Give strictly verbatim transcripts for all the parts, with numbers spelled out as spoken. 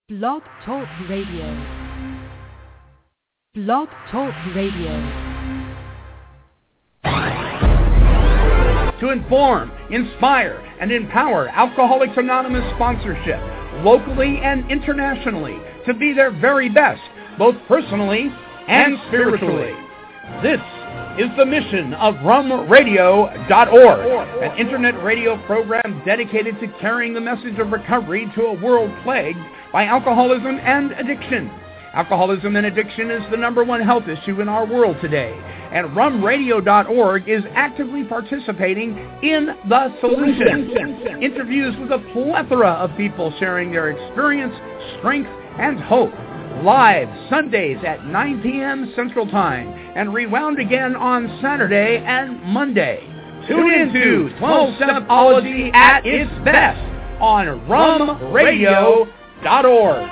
Blog Talk Radio. Blog Talk Radio. To inform, inspire, and empower Alcoholics Anonymous sponsorship, locally and internationally, to be their very best, both personally and spiritually. This is the mission of rum radio dot org, an internet radio program dedicated to carrying the message of recovery to a world plagued by alcoholism and addiction. Alcoholism and addiction is the number one health issue in our world today, and rum radio dot org is actively participating in the solution. Interviews with a plethora of people sharing their experience, strength, and hope. Live Sundays at nine p.m. Central Time and rewound again on Saturday and Monday. Tune in to twelve-Stepology at its best on rum radio dot org.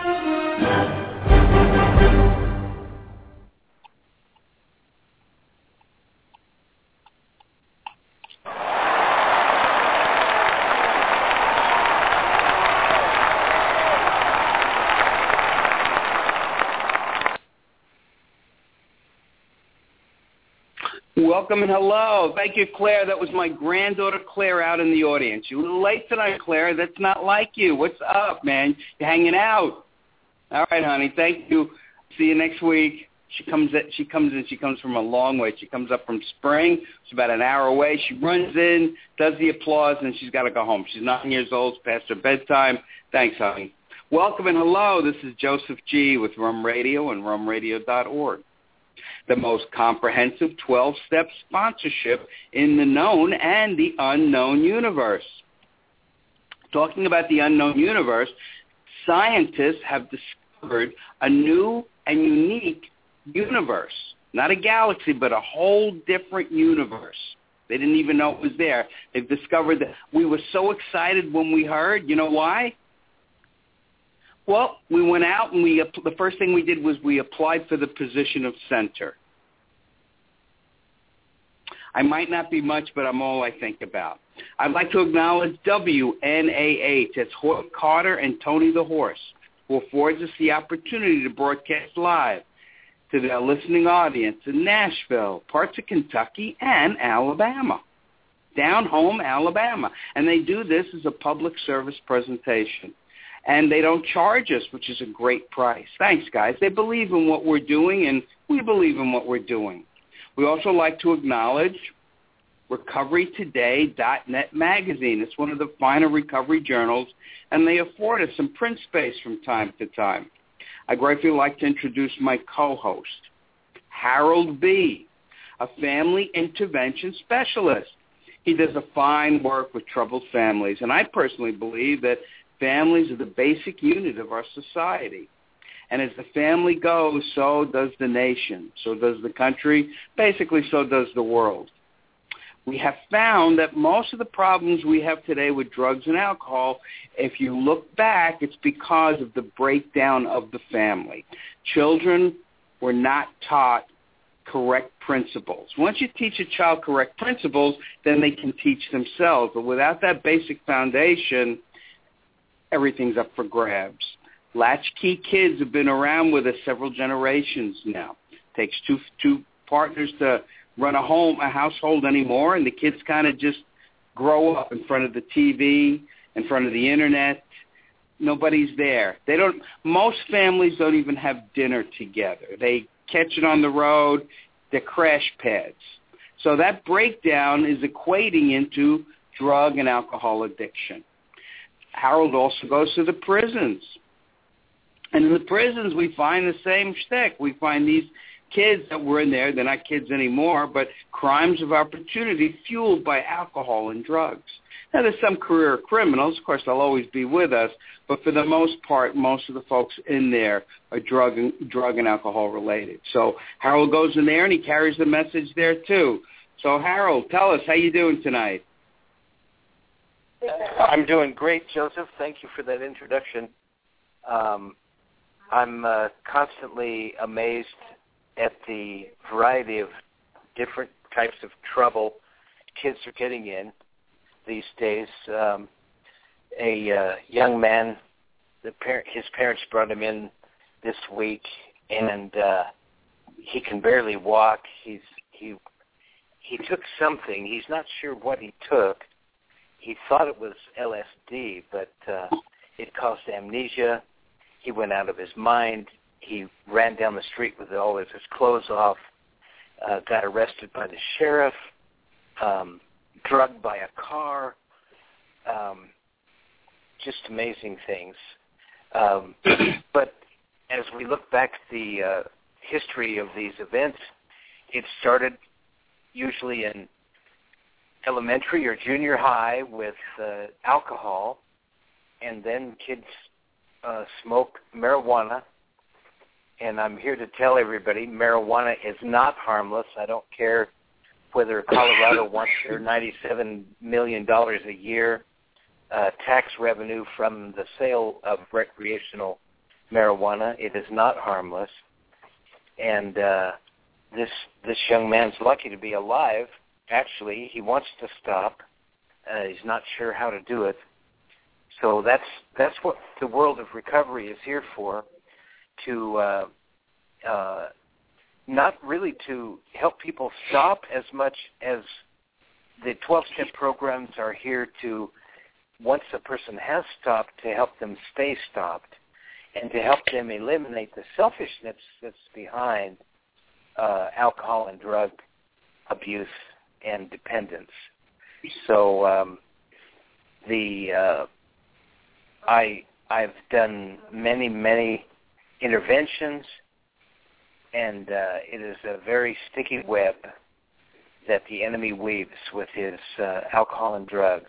Welcome and hello. Thank you, Claire. That was my granddaughter, Claire, out in the audience. You're a little late tonight, Claire. That's not like you. What's up, man? You're hanging out. All right, honey. Thank you. See you next week. She comes in, she comes in. She comes from a long way. She comes up from Spring. It's about an hour away. She runs in, does the applause, and she's got to go home. She's nine years old. It's past her bedtime. Thanks, honey. Welcome and hello. This is Joseph G. with Rum Radio and rum radio dot org. The most comprehensive twelve-step sponsorship in the known and the unknown universe. Talking about the unknown universe, scientists have discovered a new and unique universe. Not a galaxy, but a whole different universe. They didn't even know it was there. They've discovered that. We were so excited when we heard. You know why? Well, we went out and we the first thing we did was we applied for the position of center. I might not be much, but I'm all I think about. I'd like to acknowledge W N A H. That's Hoyt Carter and Tony the Horse, who affords us the opportunity to broadcast live to their listening audience in Nashville, parts of Kentucky, and Alabama. Down home, Alabama. And they do this as a public service presentation. And they don't charge us, which is a great price. Thanks, guys. They believe in what we're doing, and we believe in what we're doing. We also like to acknowledge recovery today dot net magazine. It's one of the finer recovery journals, and they afford us some print space from time to time. I'd gratefully like to introduce my co-host, Harold B., a family intervention specialist. He does a fine work with troubled families, and I personally believe that families are the basic unit of our society. And as the family goes, so does the nation, so does the country, basically so does the world. We have found that most of the problems we have today with drugs and alcohol, if you look back, it's because of the breakdown of the family. Children were not taught correct principles. Once you teach a child correct principles, then they can teach themselves. But without that basic foundation, everything's up for grabs. Latchkey kids have been around with us several generations now. It takes two two partners to run a home, a household anymore, and the kids kind of just grow up in front of the T V, in front of the internet. Nobody's there. They don't. Most families don't even have dinner together. They catch it on the road. They're crash pads. So that breakdown is equating into drug and alcohol addiction. Harold also goes to the prisons. And in the prisons, we find the same shtick. We find these kids that were in there, they're not kids anymore, but crimes of opportunity fueled by alcohol and drugs. Now, there's some career criminals. Of course, they'll always be with us. But for the most part, most of the folks in there are drug and, drug and alcohol related. So Harold goes in there, and he carries the message there, too. So, Harold, tell us, how you doing tonight? I'm doing great, Joseph. Thank you for that introduction. Um, I'm uh, constantly amazed at the variety of different types of trouble kids are getting in these days. Um, a uh, young man the par- his parents brought him in this week, and uh, he can barely walk. He's he he took something. He's not sure what he took. He thought it was L S D, but uh, it caused amnesia. He went out of his mind. He ran down the street with all of his clothes off, uh, got arrested by the sheriff, um, drugged by a car, um, just amazing things. Um, but as we look back at the uh, history of these events, it started usually in elementary or junior high with uh, alcohol, and then kids uh, smoke marijuana. And I'm here to tell everybody marijuana is not harmless. I don't care whether Colorado wants their ninety-seven million dollars a year uh, tax revenue from the sale of recreational marijuana. It is not harmless. And uh, this this young man's lucky to be alive. Actually, he wants to stop. Uh, he's not sure how to do it. So that's that's what the world of recovery is here for, to uh, uh, not really to help people stop as much as the twelve-step programs are here to, once a person has stopped, to help them stay stopped and to help them eliminate the selfishness that's behind uh, alcohol and drug abuse and dependence. So um, the uh, I I've done many many interventions, and uh, it is a very sticky web that the enemy weaves with his uh, alcohol and drugs.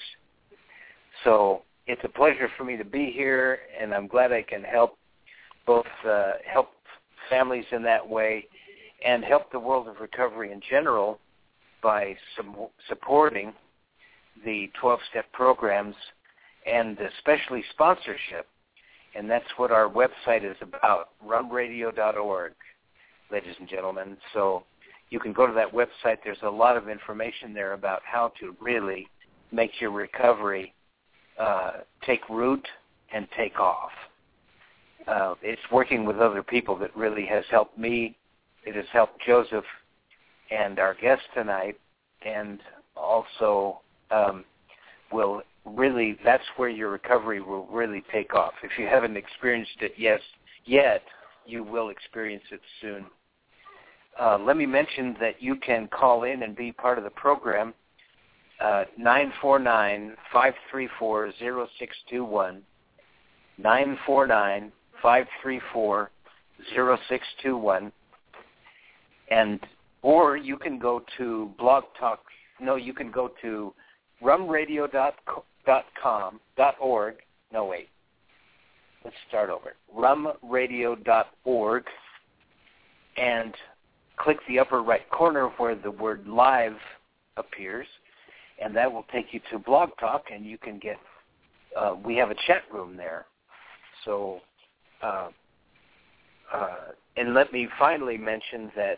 So it's a pleasure for me to be here, and I'm glad I can help both uh, help families in that way and help the world of recovery in general by su- supporting the twelve-step programs and especially sponsorship. And that's what our website is about, rum radio dot org, ladies and gentlemen. So you can go to that website. There's a lot of information there about how to really make your recovery uh, take root and take off. Uh, it's working with other people that really has helped me. It has helped Joseph and our guest tonight, and also um, will really, that's where your recovery will really take off. If you haven't experienced it yes, yet, you will experience it soon. Uh, let me mention that you can call in and be part of the program, uh, nine four nine, five three four, zero six two one, nine four nine, five three four, zero six two one, and or you can go to Blog Talk, no, you can go to rum radio dot com dot org. No, wait. Let's start over. rum radio dot org, and click the upper right corner where the word live appears, and that will take you to Blog Talk, and you can get, uh, we have a chat room there. So, uh, uh, and let me finally mention that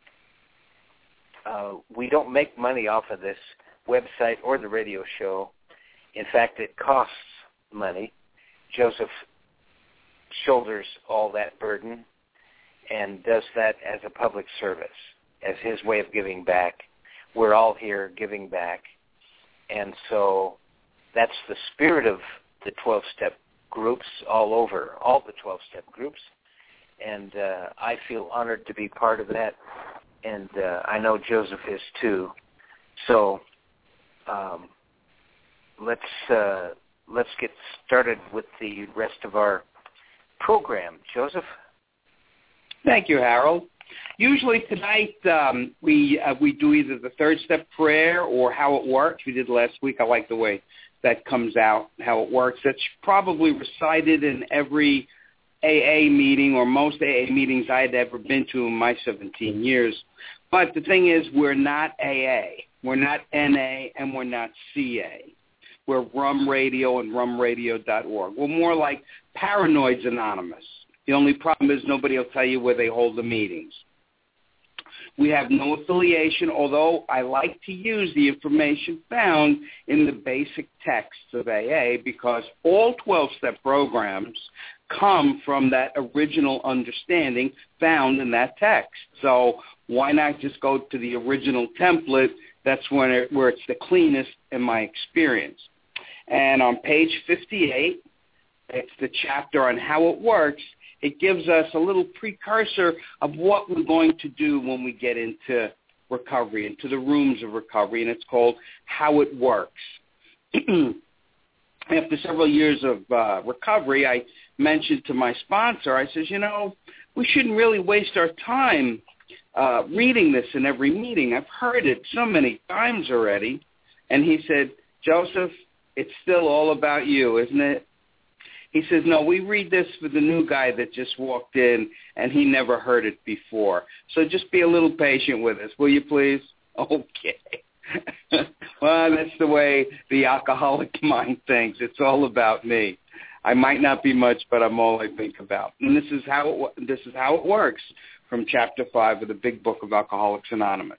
uh, we don't make money off of this website or the radio show. In fact, it costs money. Joseph shoulders all that burden and does that as a public service, as his way of giving back. We're all here giving back. And so that's the spirit of the twelve-step groups all over, all the twelve-step groups. And uh, I feel honored to be part of that. And uh, I know Joseph is too. So um, let's uh, let's get started with the rest of our program. Joseph? Thank you, Harold. Usually tonight um, we uh, we do either the third step prayer or how it works. We did last week. I like the way that comes out, how it works. That's probably recited in every A A meeting or most A A meetings I had ever been to in my seventeen years. But the thing is, we're not A A. We're not N A, and we're not C A. We're Rum Radio and rum radio dot org. We're more like Paranoids Anonymous. The only problem is nobody will tell you where they hold the meetings. We have no affiliation, although I like to use the information found in the basic texts of A A because all twelve-step programs come from that original understanding found in that text. So why not just go to the original template? That's when it, where it's the cleanest in my experience. And on page fifty-eight, it's the chapter on how it works. It gives us a little precursor of what we're going to do when we get into recovery, into the rooms of recovery, and it's called How It Works. After several years of uh, recovery, I mentioned to my sponsor, I says, you know, we shouldn't really waste our time uh, reading this in every meeting. I've heard it so many times already. And he said, Joseph, it's still all about you, isn't it? He says, no, we read this for the new guy that just walked in and he never heard it before. So just be a little patient with us, will you please? Okay. Well, that's the way the alcoholic mind thinks. It's all about me. I might not be much, but I'm all I think about. And this is how it, this is how it works from Chapter five of the Big Book of Alcoholics Anonymous.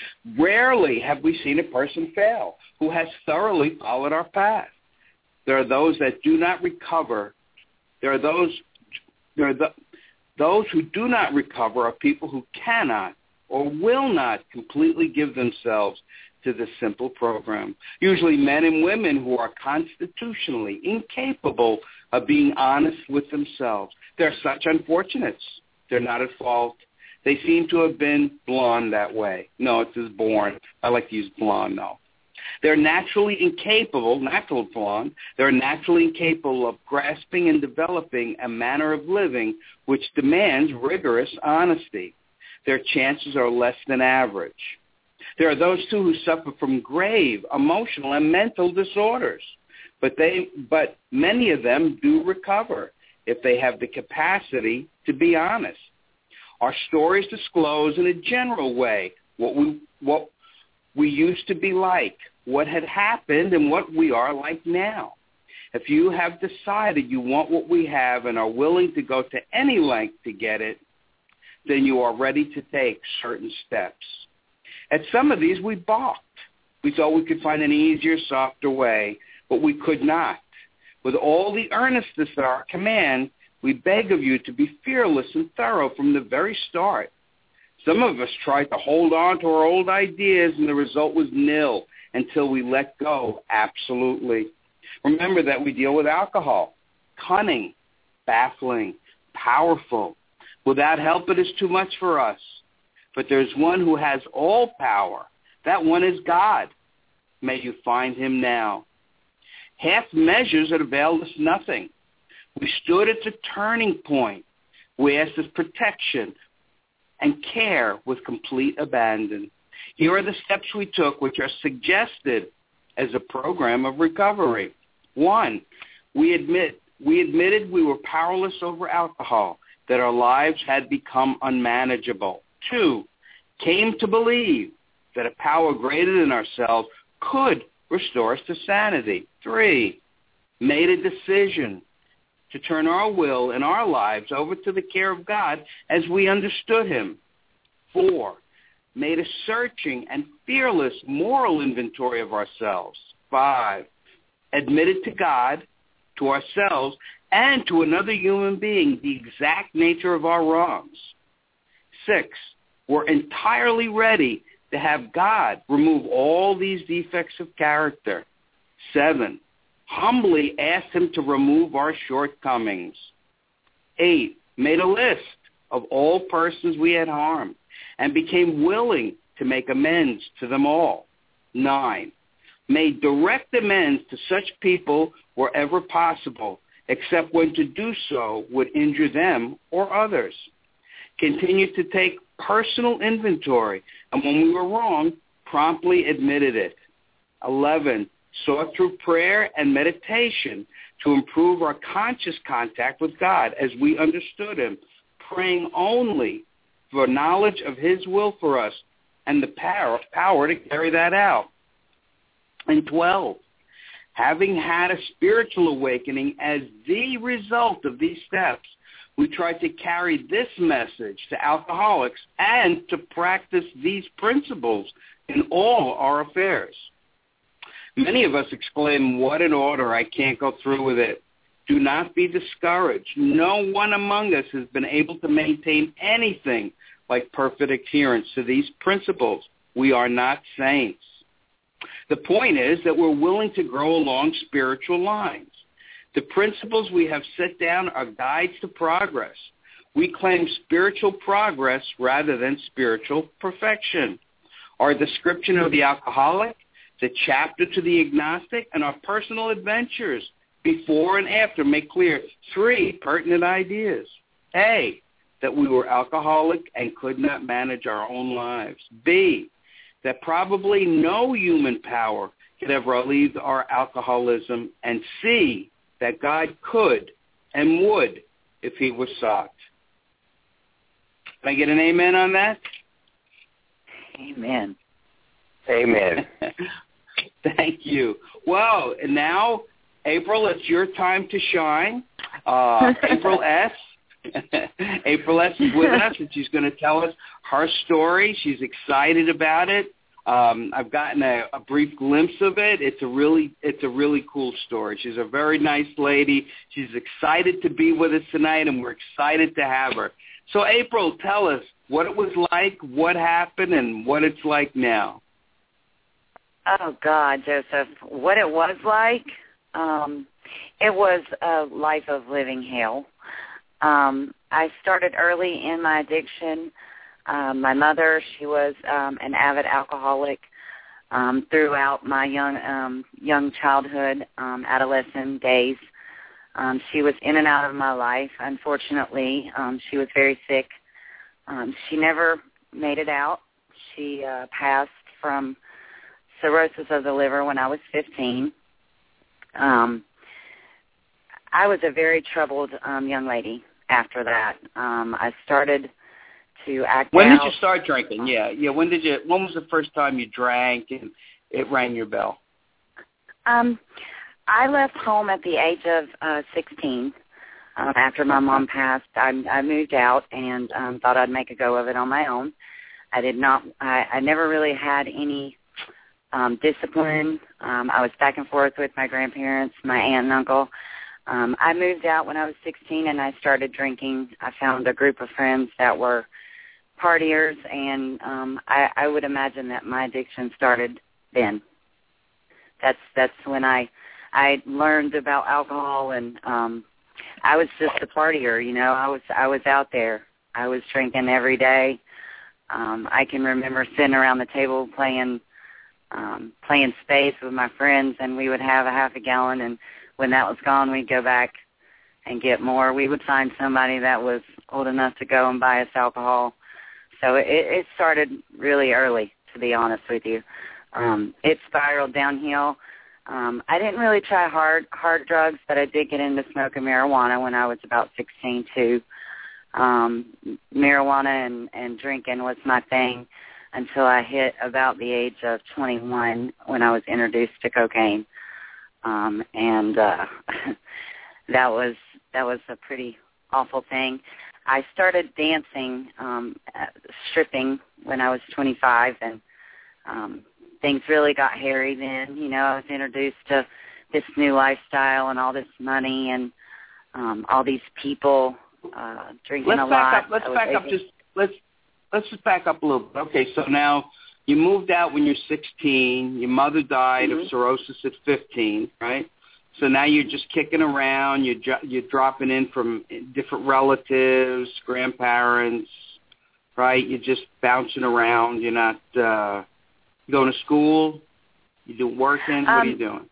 Rarely have we seen a person fail who has thoroughly followed our path. There are those that do not recover. There are those, there are the, those who do not recover are people who cannot or will not completely give themselves to the simple program. Usually men and women who are constitutionally incapable of being honest with themselves. They're such unfortunates. They're not at fault. They seem to have been blonde that way. No, it says born. I like to use blonde, though. They're naturally incapable, natural blonde, they're naturally incapable of grasping and developing a manner of living which demands rigorous honesty. Their chances are less than average. There are those, too, who suffer from grave emotional and mental disorders, but they, but many of them do recover if they have the capacity to be honest. Our stories disclose in a general way what we, what we used to be like, what had happened, and what we are like now. If you have decided you want what we have and are willing to go to any length to get it, then you are ready to take certain steps. At some of these, we balked. We thought we could find an easier, softer way, but we could not. With all the earnestness at our command, we beg of you to be fearless and thorough from the very start. Some of us tried to hold on to our old ideas, and the result was nil until we let go absolutely. Remember that we deal with alcohol, cunning, baffling, powerful. Without help, it is too much for us. But there's one who has all power. That one is God. May you find him now. Half measures that availed us nothing. We stood at the turning point. We asked his protection and care with complete abandon. Here are the steps we took, which are suggested as a program of recovery. One, we admit we admitted we were powerless over alcohol, that our lives had become unmanageable. Two, came to believe that a power greater than ourselves could restore us to sanity. Three, made a decision to turn our will and our lives over to the care of God as we understood him. Four, made a searching and fearless moral inventory of ourselves. Five, admitted to God, to ourselves, and to another human being the exact nature of our wrongs. Six, we're entirely ready to have God remove all these defects of character. Seven, humbly asked him to remove our shortcomings. Eight, made a list of all persons we had harmed and became willing to make amends to them all. Nine, made direct amends to such people wherever possible, except when to do so would injure them or others. Continued to take personal inventory, and when we were wrong, promptly admitted it. Eleven, sought through prayer and meditation to improve our conscious contact with God as we understood him, praying only for knowledge of his will for us and the power, power to carry that out. And twelve, having had a spiritual awakening as the result of these steps, we tried to carry this message to alcoholics and to practice these principles in all our affairs. Many of us exclaim, what an order, I can't go through with it. Do not be discouraged. No one among us has been able to maintain anything like perfect adherence to these principles. We are not saints. The point is that we're willing to grow along spiritual lines. The principles we have set down are guides to progress. We claim spiritual progress rather than spiritual perfection. Our description of the alcoholic, the chapter to the agnostic, and our personal adventures before and after make clear three pertinent ideas. A, that we were alcoholic and could not manage our own lives. B, that probably no human power could ever relieve our alcoholism. And C, that God could and would if he were sought. Can I get an amen on that? Amen. Amen. Thank you. Well, and now, April, it's your time to shine. Uh, April S. April S. is with us, and she's going to tell us her story. She's excited about it. Um, I've gotten a, a brief glimpse of it. It's a really, it's a really cool story. She's a very nice lady. She's excited to be with us tonight, and we're excited to have her. So, April, tell us what it was like, what happened, and what it's like now. Oh, God, Joseph, what it was like, um, it was a life of living hell. Um, I started early in my addiction. Um, my mother, she was um, an avid alcoholic um, throughout my young um, young childhood, um, adolescent days. Um, she was in and out of my life. Unfortunately, um, she was very sick. Um, she never made it out. She uh, passed from cirrhosis of the liver when I was fifteen. Um, I was a very troubled um, young lady after that. Um, I started to act When out. did you start drinking? Yeah, yeah. When did you? When was the first time you drank and it rang your bell? Um, I left home at the age of uh, sixteen. Um, after my mom passed, I, I moved out and um, thought I'd make a go of it on my own. I did not. I, I never really had any um, discipline. Um, I was back and forth with my grandparents, my aunt and uncle. Um, I moved out when I was sixteen, and I started drinking. I found a group of friends that were partiers, and um, I, I would imagine that my addiction started then. That's that's when I I learned about alcohol, and um, I was just a partier. You know, I was I was out there. I was drinking every day. Um, I can remember sitting around the table playing um, playing spades with my friends, and we would have a half a gallon, and when that was gone, we'd go back and get more. We would find somebody that was old enough to go and buy us alcohol. So it, it started really early, to be honest with you. Um, it spiraled downhill. Um, I didn't really try hard hard drugs, but I did get into smoking marijuana when I was about sixteen, too. Um, marijuana and, and drinking was my thing until I hit about the age of twenty-one when I was introduced to cocaine. Um, and uh, that was that was a pretty awful thing. I started dancing, um, stripping when I was twenty-five, and um, things really got hairy then. You know, I was introduced to this new lifestyle and all this money and um, all these people uh, drinking let's a back lot. Up, let's I back able- up just let's let's just back up a little bit. Okay, so now you moved out when you're sixteen. Your mother died mm-hmm. of cirrhosis at fifteen, right? So now you're just kicking around. You're you're dropping in from different relatives, grandparents, right? You're just bouncing around. You're not uh, going to school. You do working. What um, are you doing?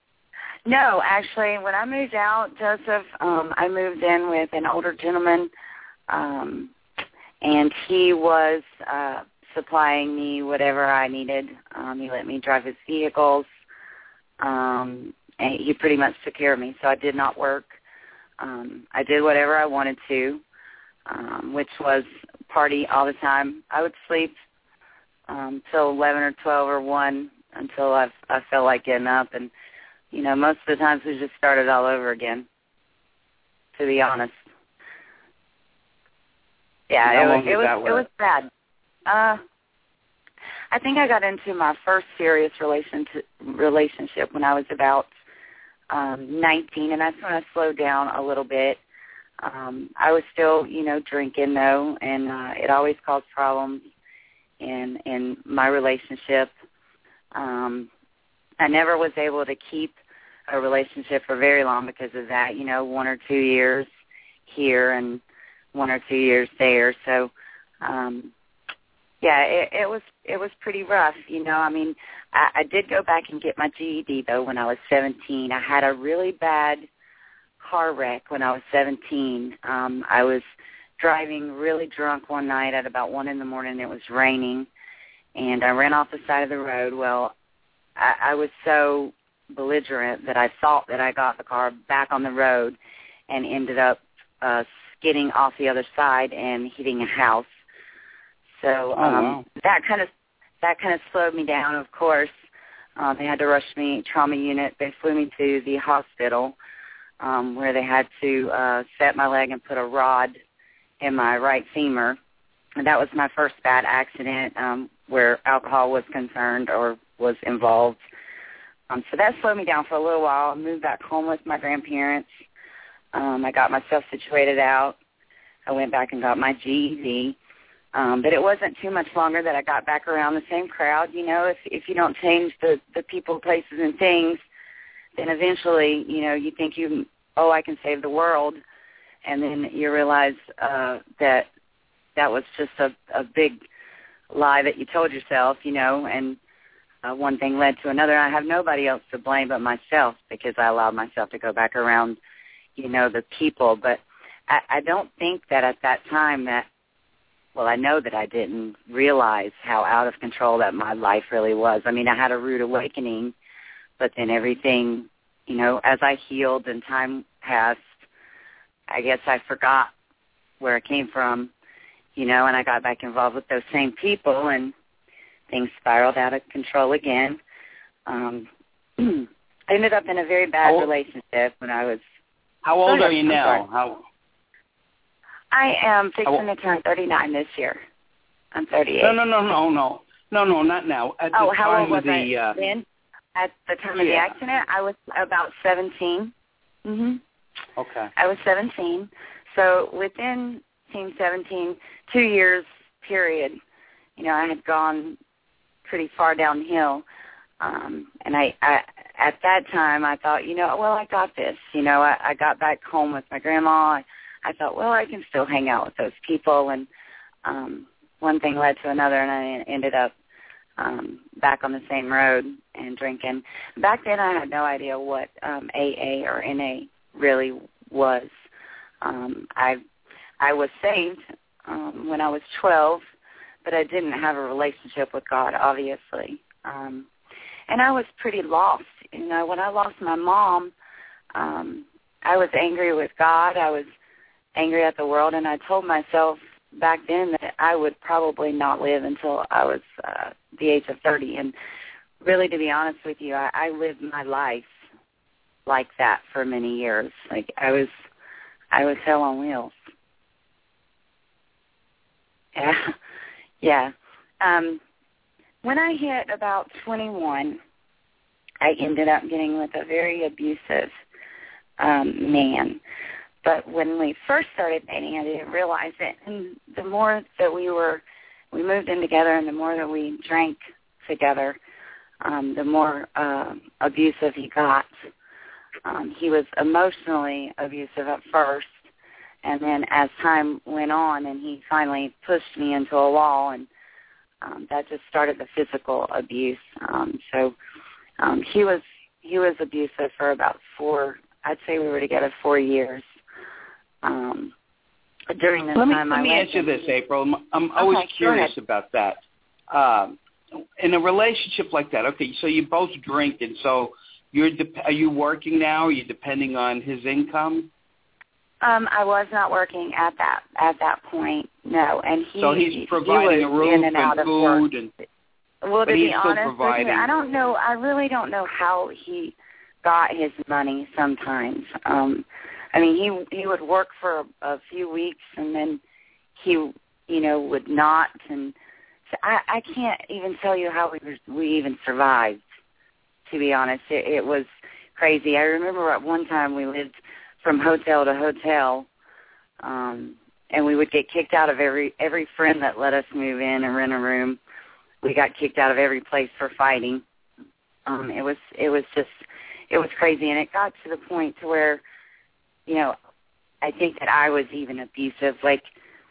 No, actually, when I moved out, Joseph, um, I moved in with an older gentleman, um, and he was uh, supplying me whatever I needed. Um, he let me drive his vehicles. Um, and he pretty much took care of me, so I did not work. Um, I did whatever I wanted to, um, which was party all the time. I would sleep um, till eleven or twelve or one until I, I felt like getting up. And, you know, most of the times we just started all over again, to be honest. Yeah, How it long was, it was, that it was bad. Uh, I think I got into my first serious relation to, relationship when I was about um, nineteen, and that's when I slowed down a little bit. Um, I was still, you know, drinking, though, and uh, it always caused problems in, in my relationship. Um, I never was able to keep a relationship for very long because of that, you know, one or two years here and one or two years there. So, um, yeah, it, it was it was pretty rough, you know. I mean, I, I did go back and get my G E D, though, when I was seventeen. I had a really bad car wreck when I was seventeen. Um, I was driving really drunk one night at about one in the morning. It was raining, and I ran off the side of the road. Well, I, I was so belligerent that I thought that I got the car back on the road and ended up uh, skidding off the other side and hitting a house. So um, oh, wow. that kind of that kind of slowed me down. Of course, um, they had to rush me trauma unit. They flew me to the hospital um, where they had to uh, set my leg and put a rod in my right femur. And that was my first bad accident um, where alcohol was concerned or was involved. Um, so that slowed me down for a little while. I moved back home with my grandparents. Um, I got myself situated out. I went back and got my G E D. Um, but it wasn't too much longer that I got back around the same crowd. You know, if if you don't change the, the people, places, and things, then eventually, you know, you think you, oh, I can save the world. And then you realize uh, that that was just a, a big lie that you told yourself, you know, and uh, one thing led to another. I have nobody else to blame but myself because I allowed myself to go back around, you know, the people. But I, I don't think that at that time that, well, I know that I didn't realize how out of control that my life really was. I mean, I had a rude awakening, but then everything, you know, as I healed and time passed, I guess I forgot where I came from, you know, and I got back involved with those same people, and things spiraled out of control again. Um, I ended up in a very bad relationship when I was... How old are you I'm now? sorry. How? I am fixing How, to turn thirty-nine this year. I'm thirty-eight. No, no, no, no, no. No, no, not now. At oh, the how time old was of the, I uh, then? At the time yeah. of the accident, I was about seventeen. Mm-hmm. Okay. I was seventeen. So within teen seventeen, two years period, you know, I had gone pretty far downhill. Um, and I, I, at that time, I thought, you know, well, I got this. You know, I, I got back home with my grandma. I, I thought, well, I can still hang out with those people. And um, one thing led to another, and I ended up um, back on the same road and drinking. Back then, I had no idea what um, A A or N A really was. Um, I I was saved um, when I was twelve, but I didn't have a relationship with God, obviously. Um, and I was pretty lost. You know, when I lost my mom, um, I was angry with God. I was angry at the world, and I told myself back then that I would probably not live until I was uh, the age of thirty. And really, to be honest with you, I, I lived my life like that for many years. Like I was, I was hell on wheels. Yeah, yeah. Um, when I hit about twenty-one, I ended up getting with a very abusive um, man. But when we first started dating, I didn't realize it. And the more that we were, we moved in together, and the more that we drank together, um, the more uh, abusive he got. Um, he was emotionally abusive at first, and then as time went on, and he finally pushed me into a wall, and um, that just started the physical abuse. Um, so um, he was he was abusive for about four. I'd say we were together four years. Um, during this let me, time, let I me went ask you this, April. I'm, I'm okay, always curious about that. Um, in a relationship like that, okay, so you both drink, and so you're de- are you working now? Are you depending on his income? Um, I was not working at that at that point, no. And he so he's providing he a was roof in and, and out of food, work. and well, to but he's be still honest providing. with you, I don't know. I really don't know how he got his money. Sometimes, um, I mean, he he would work for a, a few weeks, and then he, you know, would not. And so I, I can't even tell you how we we even survived. To be honest, it, it was crazy. I remember at one time we lived from hotel to hotel, um, and we would get kicked out of every every friend that let us move in and rent a room. We got kicked out of every place for fighting. Um, it was it was just it was crazy, and it got to the point to where, you know, I think that I was even abusive. Like,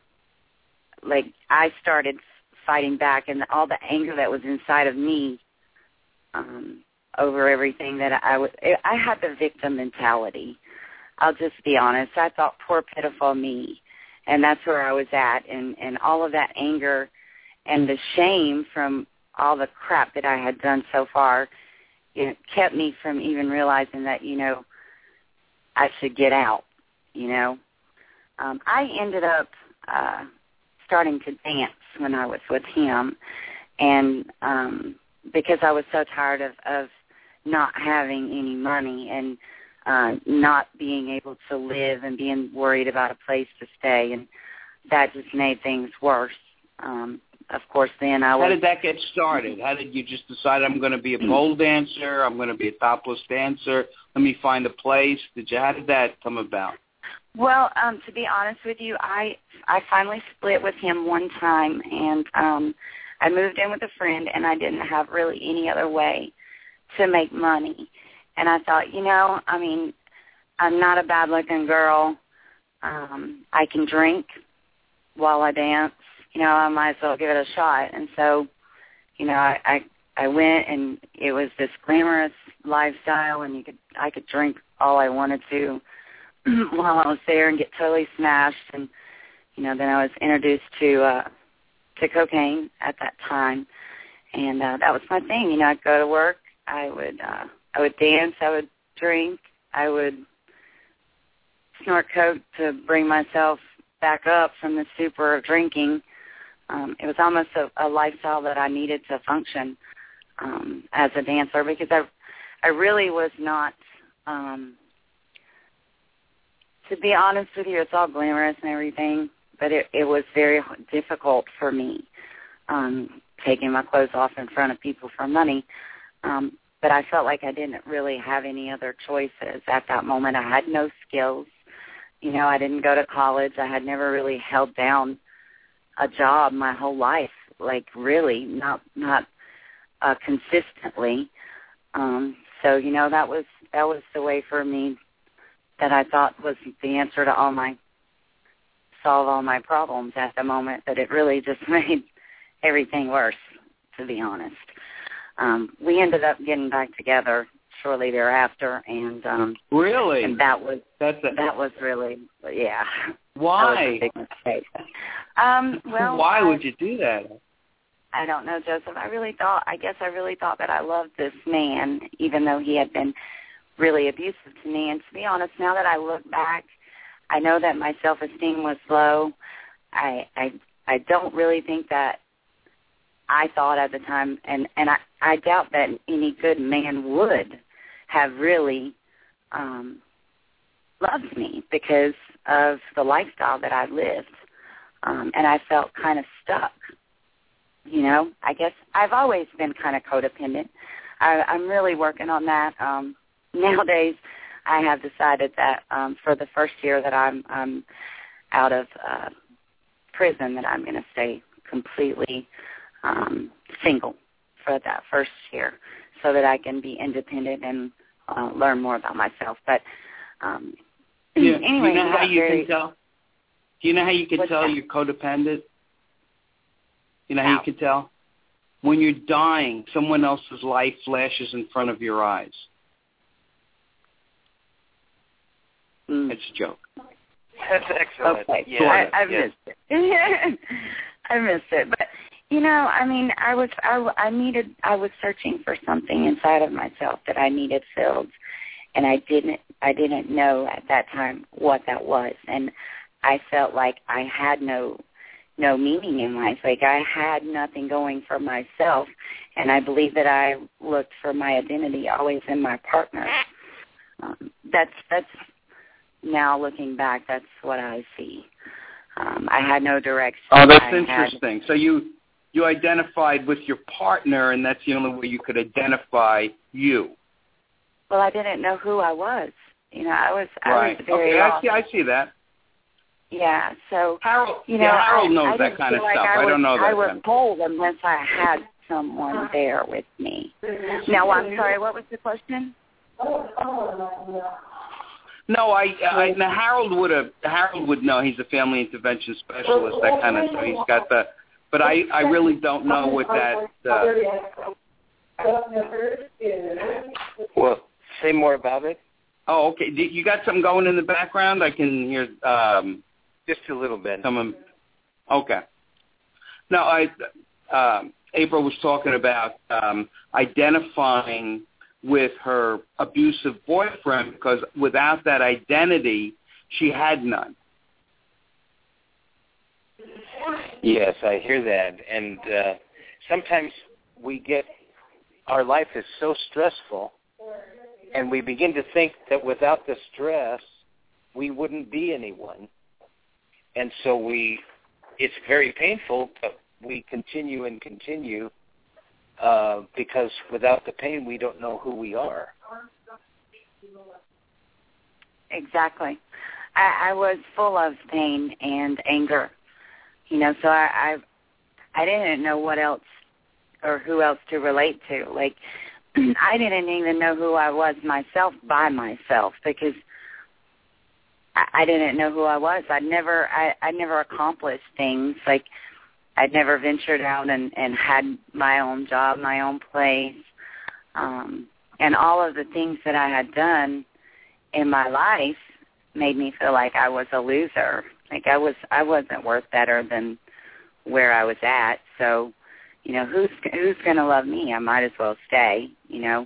like I started fighting back, and all the anger that was inside of me um, over everything that I was. I had the victim mentality. I'll just be honest. I thought, poor, pitiful me, and that's where I was at. And, and all of that anger and the shame from all the crap that I had done so far, you know, kept me from even realizing that, you know, I should get out, you know. Um, I ended up uh, starting to dance when I was with him, and um, because I was so tired of, of not having any money and uh, not being able to live and being worried about a place to stay, and that just made things worse. Um, of course, then I was... How did that get started? How did you just decide, I'm going to be a pole dancer, I'm going to be a topless dancer, let me find a place? Did you? How did that come about? Well, um, to be honest with you, I I finally split with him one time, and um, I moved in with a friend, and I didn't have really any other way to make money. And I thought, you know, I mean, I'm not a bad-looking girl. Um, I can drink while I dance. You know, I might as well give it a shot. And so, you know, I, I I went, and it was this glamorous lifestyle, and you could I could drink all I wanted to while I was there and get totally smashed. And, you know, then I was introduced to uh, to cocaine at that time, and uh, that was my thing. You know, I'd go to work, I would uh, I would dance, I would drink, I would snort coke to bring myself back up from the stupor of drinking. Um, it was almost a, a lifestyle that I needed to function um, as a dancer, because I I really was not. Um, To be honest with you, it's all glamorous and everything, but it, it was very difficult for me, um, taking my clothes off in front of people for money. Um, but I felt like I didn't really have any other choices at that moment. I had no skills. You know, I didn't go to college. I had never really held down a job my whole life, like really, not not uh, consistently. Um, so, you know, that was that was the way for me that I thought was the answer to all my, solve all my problems at the moment, but it really just made everything worse, to be honest. Um, we ended up getting back together shortly thereafter, and um, really, and that was That's a, that was really, yeah. Why? That was a big mistake. Um, well, why I, would you do that? I don't know, Joseph. I really thought, I guess I really thought that I loved this man, even though he had been really abusive to me. And to be honest, now that I look back, I know that my self-esteem was low. I I, I don't really think that I thought at the time, and, and I, I doubt that any good man would have really um, loved me because of the lifestyle that I lived. Um, and I felt kind of stuck. You know, I guess I've always been kind of codependent. I, I'm really working on that. Um, Nowadays, I have decided that um, for the first year that I'm um, out of uh, prison, that I'm going to stay completely um, single for that first year, so that I can be independent and uh, learn more about myself. But um, yeah. anyway, you know how you very, can tell? Do you know how you can tell that? you're codependent? You know how, how you can tell? When you're dying, someone else's life flashes in front of your eyes. Mm. It's a joke. That's excellent. Okay. Yeah, I, I yes. missed it. I missed it. But, you know, I mean, I was, I, I needed, I was searching for something inside of myself that I needed filled. And I didn't, I didn't know at that time what that was. And I felt like I had no, no meaning in life. Like I had nothing going for myself. And I believe that I looked for my identity always in my partner. Um, that's, that's, Now, looking back, that's what I see. Um, I had no direction. Oh, that's I interesting. Had... So you you identified with your partner, and that's the only way you could identify you. well, I didn't know who I was. You know, I was, right. I was very okay, lost. I see, I see that. Yeah, so, Harold, you know, yeah, Harold I, knows I that kind of like stuff. I, I was, don't know that. I was then. whole unless I had someone there with me. Now, I'm sorry, what was the question? No, I, I now Harold would have. Harold would know. He's a family intervention specialist. That kind of. So he's got the. But I, I really don't know what that. Uh, Well, say more about it. oh, okay. Do you got something going in the background? I can hear. Um, Just a little bit. Someone. Okay. No, I. Um, April was talking about um, identifying with her abusive boyfriend because without that identity, she had none. Yes, I hear that. And uh, sometimes we get, our life is so stressful, and we begin to think that without the stress, we wouldn't be anyone. And so we, it's very painful, but we continue and continue uh, because without the pain, we don't know who we are. Exactly. I, I was full of pain and anger, you know, so I, I I didn't know what else or who else to relate to. Like, I didn't even know who I was myself by myself because I, I didn't know who I was. I'd never, I, I never accomplished things. Like, I'd never ventured out and, and had my own job, my own place, um, and all of the things that I had done in my life made me feel like I was a loser. Like I was, I wasn't worth better than where I was at. So, you know, who's who's going to love me? I might as well stay. You know.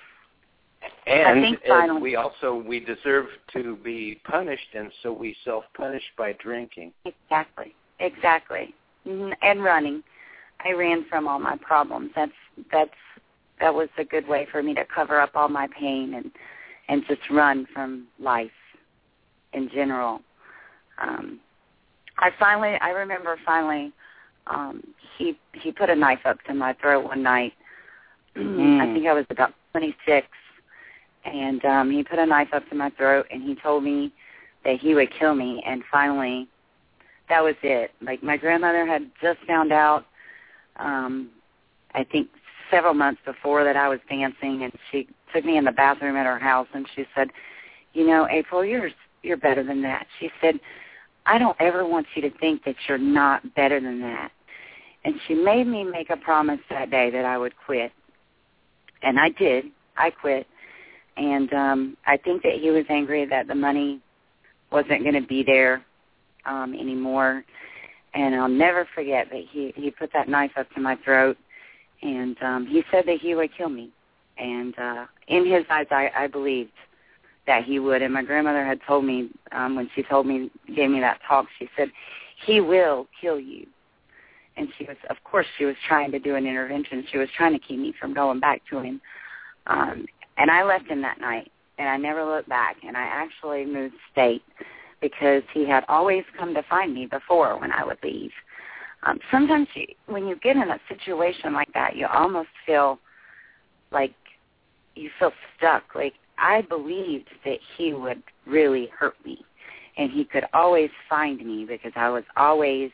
And, I think finally, and we also we deserve to be punished, and so we self-punish by drinking. Exactly, exactly, and running. I ran from all my problems. That's that's that was a good way for me to cover up all my pain and and just run from life in general. Um, I finally, I remember finally, um, he he put a knife up to my throat one night. Mm. I think I was about twenty-six, and um, he put a knife up to my throat, and he told me that he would kill me. And finally, that was it. Like my grandmother had just found out, um, I think several months before that I was dancing, and she took me in the bathroom at her house, and she said, "You know, April, you're you're better than that." She said, "I don't ever want you to think that you're not better than that." And she made me make a promise that day that I would quit. And I did. I quit. And um, I think that he was angry that the money wasn't going to be there um, anymore. And I'll never forget that he, he put that knife up to my throat, and um, he said that he would kill me. And uh, in his eyes, I, I believed that he would. And my grandmother had told me, um, when she told me, gave me that talk, she said, "He will kill you." And she was, of course, she was trying to do an intervention. She was trying to keep me from going back to him. Um, and I left him that night, and I never looked back. And I actually moved state because he had always come to find me before when I would leave. Um, sometimes you, when you get in a situation like that, you almost feel like you feel stuck. Like, I believed that he would really hurt me, and he could always find me because I was always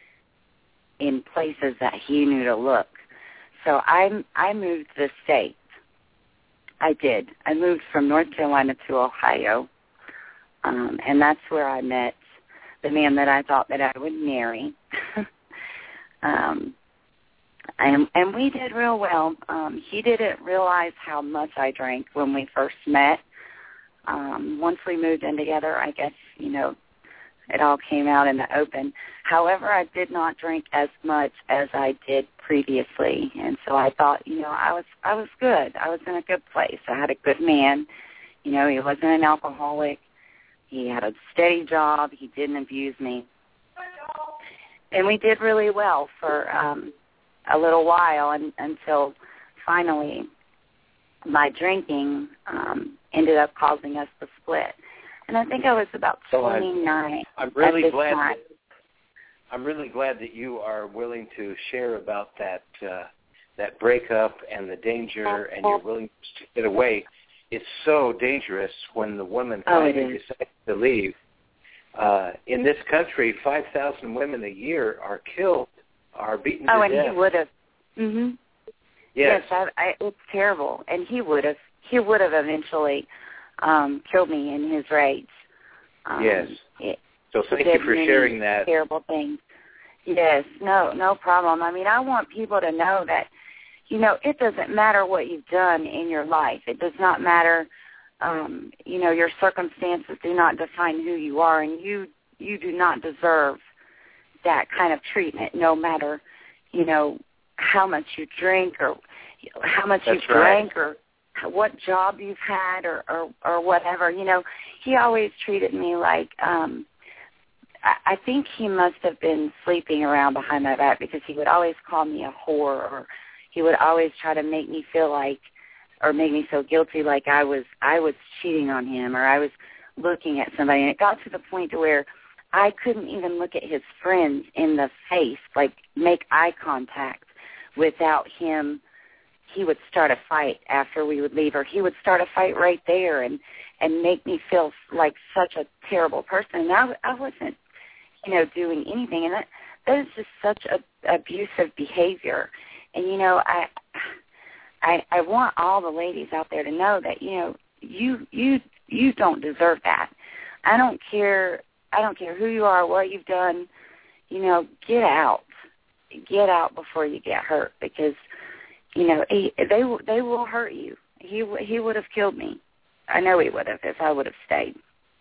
in places that he knew to look. So I I moved the state. I did. I moved from North Carolina to Ohio, um, and that's where I met the man that I thought that I would marry. um, and, and we did real well. Um, he didn't realize how much I drank when we first met. Um, once we moved in together, I guess, you know, it all came out in the open. However, I did not drink as much as I did previously, and so I thought, you know, I was I was good. I was in a good place. I had a good man. You know, he wasn't an alcoholic. He had a steady job. He didn't abuse me. And we did really well for um, a little while and, until finally my drinking um, ended up causing us to split. And I think I was about twenty-nine. So I'm, I'm really at this glad. time. That, I'm really glad that you are willing to share about that uh, that breakup and the danger, and you're willing to get away. it's so dangerous when the woman Oh, it finally is. decides to leave. Uh, in this country, five thousand women a year are killed, are beaten Oh, to and death. he would have. Mhm. Yes. Yes, I, I, it's terrible, and he would have. He would have eventually um, killed me in his rage. Um, Yes. It, So thank did you for many sharing that. Terrible things. Yes, no, no problem. I mean, I want people to know that, you know, it doesn't matter what you've done in your life. It does not matter, um, you know, your circumstances do not define who you are, and you you do not deserve that kind of treatment, no matter, you know, how much you drink or how much That's you right. drank or what job you've had or, or, or whatever. You know, he always treated me like, um, I, I think he must have been sleeping around behind my back, because he would always call me a whore, or he would always try to make me feel like, or make me feel guilty, like I was I was cheating on him, or I was looking at somebody. And it got to the point to where I couldn't even look at his friends in the face, like make eye contact without him. He would start a fight after we would leave, or he would start a fight right there and, and make me feel like such a terrible person. And I, I wasn't, you know, doing anything. And that, that is just such a, abusive behavior. And, you know, I, I I want all the ladies out there to know that, you know, you you you don't deserve that. I don't care I don't care who you are, what you've done, you know, get out. Get out before you get hurt, because, you know, he, they they will hurt you. He he would have killed me. I know he would have if I would have stayed.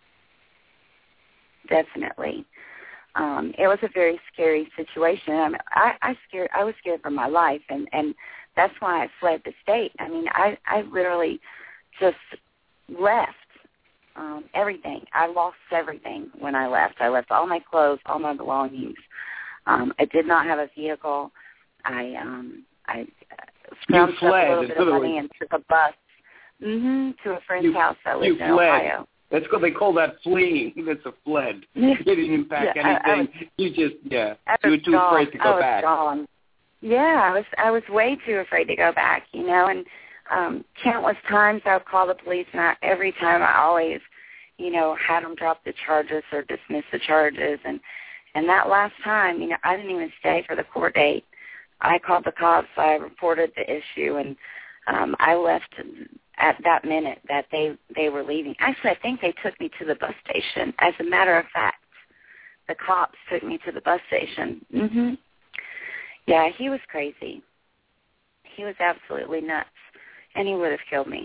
Definitely. Um, it was a very scary situation. I mean, I, I scared. I was scared for my life, and, and that's why I fled the state. I mean, I, I literally just left um, everything. I lost everything when I left. I left all my clothes, all my belongings. Um, I did not have a vehicle. I um, I scrounged up a little bit of money and took a bus mm-hmm, to a friend's you, house that lived in fled. Ohio. That's what they call that fleeing. That's a fled. You didn't pack yeah, anything. I, I was, you just, yeah, I you were too gone. afraid to go I was back. Gone. Yeah, I was I was way too afraid to go back, you know, and um, countless times I would call the police, and I, every time I always, you know, had them drop the charges or dismiss the charges. And, and that last time, you know, I didn't even stay for the court date. I called the cops. I reported the issue, and um, I left at that minute that they, they were leaving. Actually, I think they took me to the bus station. As a matter of fact, the cops took me to the bus station. Mm-hmm. Yeah, he was crazy. He was absolutely nuts, and he would have killed me.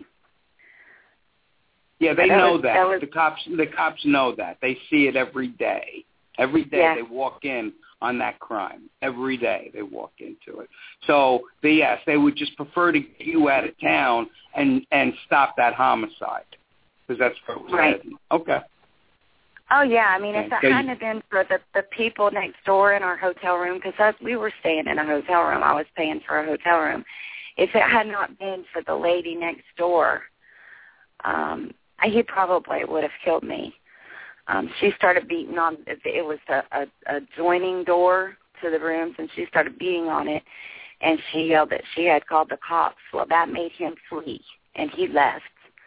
Yeah, they that know was, that. that was, the cops, the cops know that. They see it every day. Every day yeah. they walk in on that crime. Every day they walk into it. So, they, yes, they would just prefer to get you out of town and, and stop that homicide, because that's what was right. heading. Okay. Oh, yeah. I mean, Okay. if it So hadn't you, have been for the, the people next door in our hotel room, because we were staying in a hotel room. I was paying for a hotel room. If it had not been for the lady next door, um, he probably would have killed me. Um, she started beating on, it was a, a, a joining door to the rooms, and she started beating on it, and she yelled that she had called the cops. Well, that made him flee, and he left.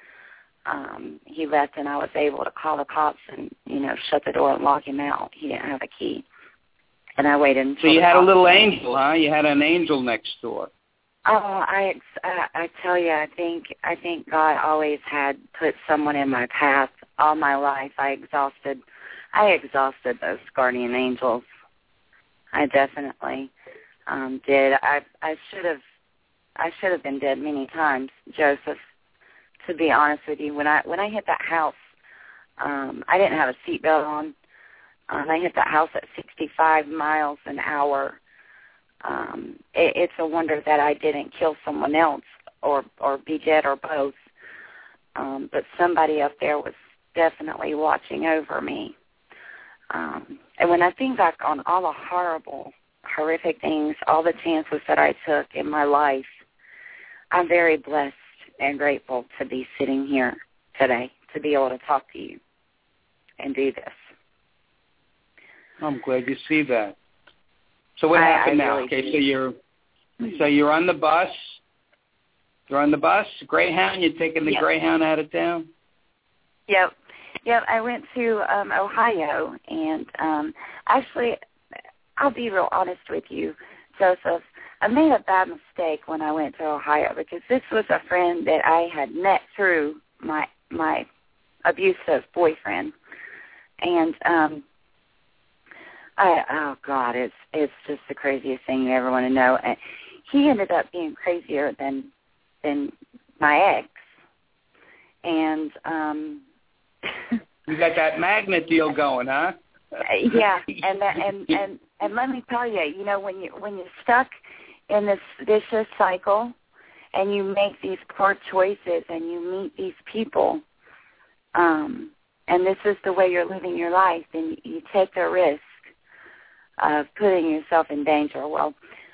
Um, he left, and I was able to call the cops and, you know, shut the door and lock him out. He didn't have a key. And I waited until So you the had a cops little came. angel, huh? You had an angel next door. Oh, I, I, I tell you, I think I think God always had put someone in my path all my life. I exhausted, I exhausted those guardian angels. I definitely um, did. I, I should have, I should have been dead many times, Joseph. To be honest with you, when I when I hit that house, um, I didn't have a seatbelt on. Um, I hit that house at sixty-five miles an hour. Um, it, it's a wonder that I didn't kill someone else or or be dead or both. Um, but somebody up there was definitely watching over me. Um, and when I think back on all the horrible, horrific things, all the chances that I took in my life, I'm very blessed and grateful to be sitting here today, to be able to talk to you and do this. I'm glad you see that. So what I, happened I now? really Okay, do. so you're so you're on the bus, You're on the bus, Greyhound. You're taking the yep. Greyhound out of town. Yep, yep. I went to um, Ohio, and um, actually, I'll be real honest with you, Joseph. I made a bad mistake when I went to Ohio because this was a friend that I had met through my my abusive boyfriend, and um, I oh God, it's it's just the craziest thing you ever want to know. And he ended up being crazier than than my ex, and um, you got that magnet deal going, huh? Yeah, and that, and and and let me tell you, you know, when you when you're stuck in this vicious cycle, and you make these poor choices, and you meet these people, um, and this is the way you're living your life, and you take the risk of putting yourself in danger. Well,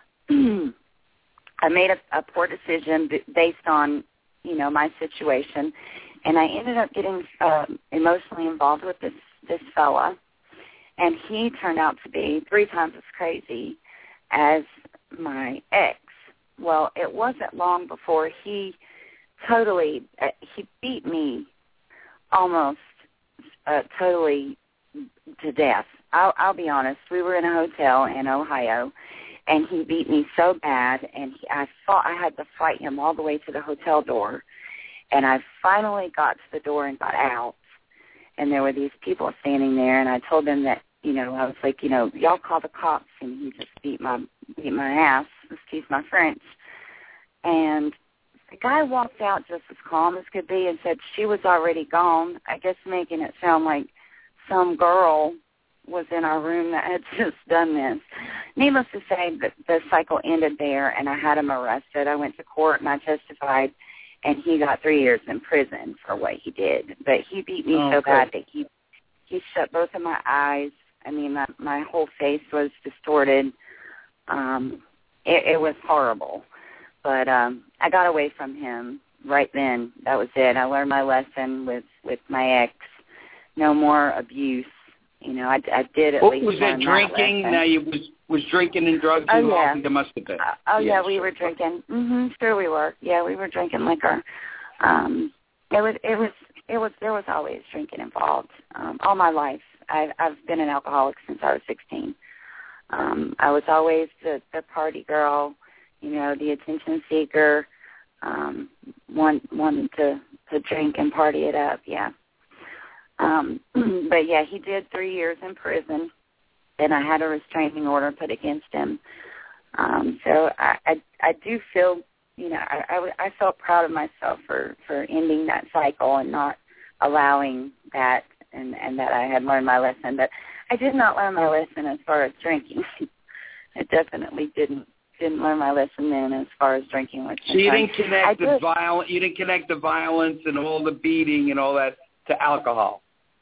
I made a, a poor decision based on, you know, my situation, and I ended up getting uh, emotionally involved with this this fella, and he turned out to be three times as crazy as my ex. Well, it wasn't long before he totally, uh, he beat me almost uh, totally to death. I'll, I'll be honest. We were in a hotel in Ohio, and he beat me so bad, and he, I thought I had to fight him all the way to the hotel door. And I finally got to the door and got out, and there were these people standing there, and I told them that, you know, I was like, you know, y'all call the cops, and he just beat my beat my ass, excuse my French. And the guy walked out just as calm as could be and said she was already gone, I guess making it sound like some girl was in our room that had just done this. Needless to say, the, the cycle ended there, and I had him arrested. I went to court, and I testified, and he got three years in prison for what he did. But he beat me oh, so okay. bad that he he shut both of my eyes. I mean, my, my whole face was distorted. Um, it, it was horrible. But um, I got away from him right then. That was it. I learned my lesson with, with my ex. No more abuse. You know, I, I did at what, least was learn it drinking? that lesson. Now you was was drinking and drugs oh, involved? Yeah. There must have been. Uh, oh yeah, yeah we sure. were drinking. Mm-hmm, sure we were. Yeah, we were drinking liquor. Um, it was it was it was there was always drinking involved. Um, all my life, I've I've been an alcoholic since I was sixteen. Um, I was always the, the party girl, you know, the attention seeker, um, one wanted to, to drink and party it up. Yeah. Um, but yeah, he did three years in prison, and I had a restraining order put against him. Um, so I, I, I do feel, you know, I, I, I felt proud of myself for, for ending that cycle and not allowing that, and, and that I had learned my lesson. But I did not learn my lesson as far as drinking. I definitely didn't didn't learn my lesson then as far as drinking was concerned. So you didn't connect I the did. violence, you didn't connect the violence and all the beating and all that to alcohol.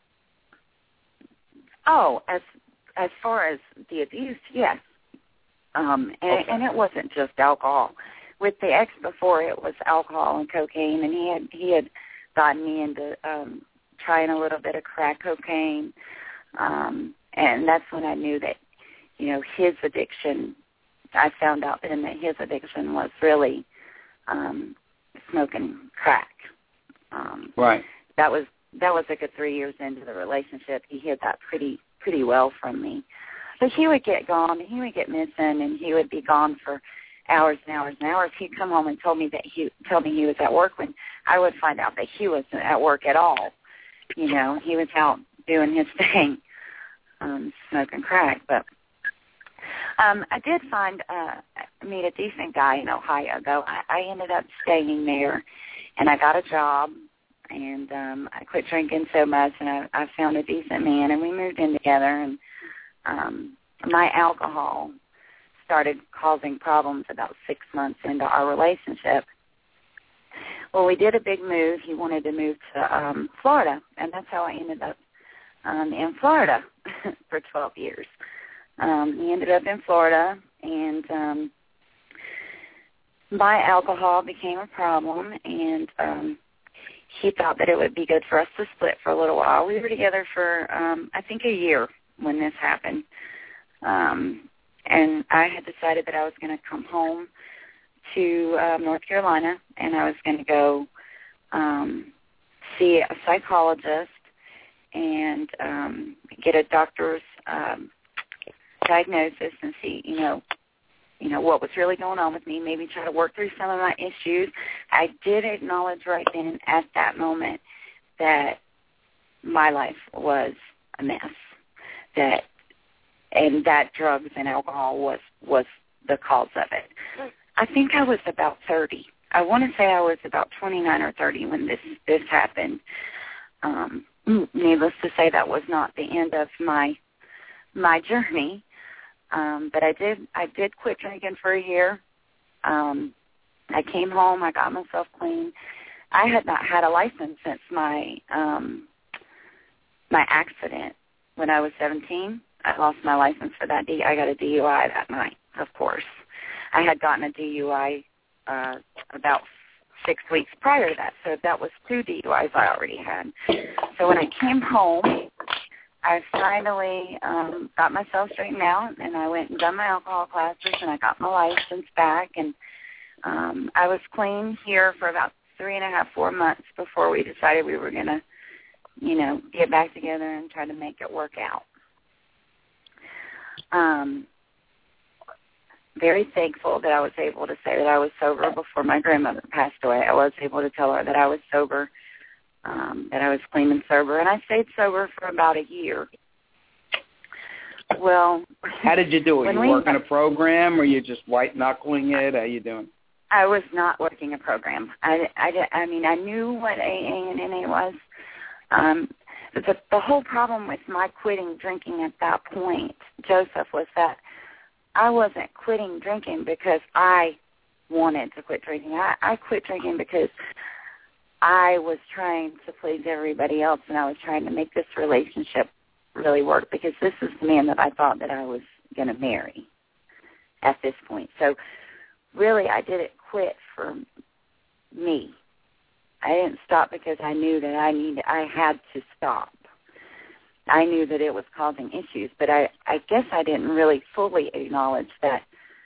Oh, as as far as the abuse, yes. Um, and, okay. and it wasn't just alcohol. With the ex before, it was alcohol and cocaine, and he had he had gotten me into um, trying a little bit of crack cocaine, um, and that's when I knew that, you know, his addiction. I found out then that his addiction was really um, smoking crack. Um, right. That was that was a good three years into the relationship. He hid that pretty pretty well from me. But he would get gone, he would get missing, and he would be gone for hours and hours and hours. He'd come home and told me that he tell me he was at work when I would find out that he wasn't at work at all. You know, he was out doing his thing, um, smoking crack. But um, I did find uh, meet a decent guy in Ohio, though. I, I ended up staying there, and I got a job, and um, I quit drinking so much, and I, I found a decent man, and we moved in together, and um, my alcohol started causing problems about six months into our relationship. Well, we did a big move. He wanted to move to um, Florida, and that's how I ended up um, in Florida for twelve years. Um, he ended up in Florida, and um, my alcohol became a problem, and um, he thought that it would be good for us to split for a little while. We were together for, um, I think, a year when this happened. Um, and I had decided that I was going to come home to uh, North Carolina, and I was going to go um, see a psychologist and um, get a doctor's um, diagnosis and see, you know, you know, what was really going on with me, maybe try to work through some of my issues. I did acknowledge right then at that moment that my life was a mess, that and that drugs and alcohol was, was the cause of it. I think I was about thirty. I want to say I was about twenty-nine or thirty when this, this happened. Um, needless to say, that was not the end of my my journey. Um, but I did I did quit drinking for a year. Um, I came home. I got myself clean. I had not had a license since my um, my accident when I was seventeen. I lost my license for that. D- I got a D U I that night, of course. I had gotten a D U I uh, about six weeks prior to that, so that was two D U Is I already had. So when I came home, I finally um, got myself straightened out, and I went and done my alcohol classes, and I got my license back, and um, I was clean here for about three and a half, four months before we decided we were going to, you know, get back together and try to make it work out. Um, very thankful that I was able to say that I was sober before my grandmother passed away. I was able to tell her that I was sober. Um, that I was clean and sober, and I stayed sober for about a year. Well, how did you do it? When you we, working a program, or you just white knuckling it? How you doing? I was not working a program. I, I, I mean, I knew what A A and N A was. Um, the, the whole problem with my quitting drinking at that point, Joseph, was that I wasn't quitting drinking because I wanted to quit drinking. I, I quit drinking because I was trying to please everybody else, and I was trying to make this relationship really work because this is the man that I thought that I was going to marry at this point. So really I didn't quit for me. I didn't stop because I knew that I needed, I had to stop. I knew that it was causing issues, but I, I guess I didn't really fully acknowledge that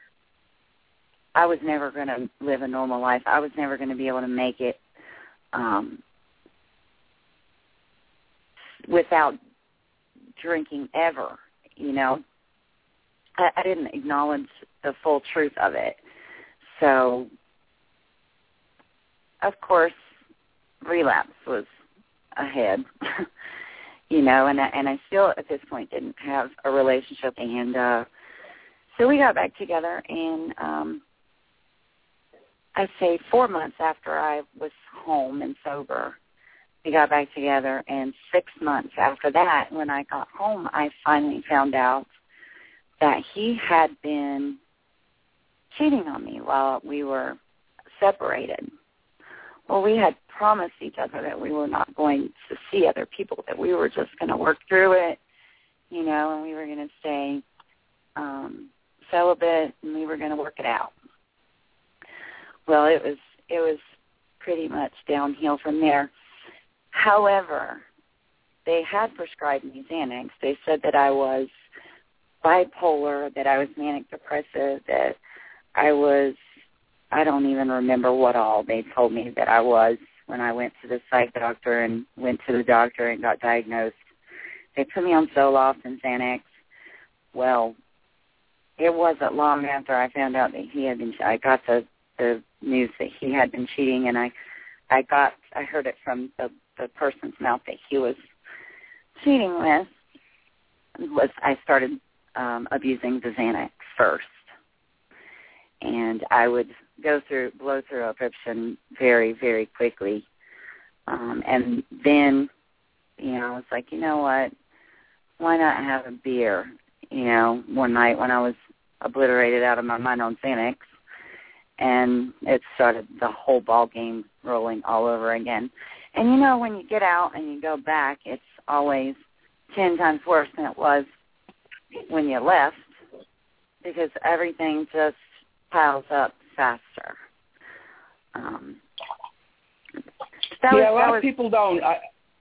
I was never going to live a normal life. I was never going to be able to make it Um, without drinking ever, you know. I, I didn't acknowledge the full truth of it. So, of course, relapse was ahead, you know, and I, and I still at this point didn't have a relationship. And uh, so we got back together, and um, I'd say four months after I was home and sober, we got back together, and six months after that, when I got home, I finally found out that he had been cheating on me while we were separated. Well, we had promised each other that we were not going to see other people, that we were just going to work through it, you know, and we were going to stay um, celibate, and we were going to work it out. Well, it was it was pretty much downhill from there. However, they had prescribed me Xanax. They said that I was bipolar, that I was manic depressive, that I was, I don't even remember what all they told me that I was when I went to the psych doctor and went to the doctor and got diagnosed. They put me on Zoloft and Xanax. Well, it wasn't long after I found out that he had been, I got the the news that he had been cheating, and I, I got, I heard it from the, the person's mouth that he was cheating with, was I started um, abusing the Xanax first. And I would go through, blow through a prescription very, very quickly. Um, and then, you know, I was like, you know what, why not have a beer, you know, one night when I was obliterated out of my mind on Xanax. And it started the whole ball game rolling all over again. And, you know, when you get out and you go back, it's always ten times worse than it was when you left because everything just piles up faster. Um, that yeah, was, a lot that was, of people don't. I,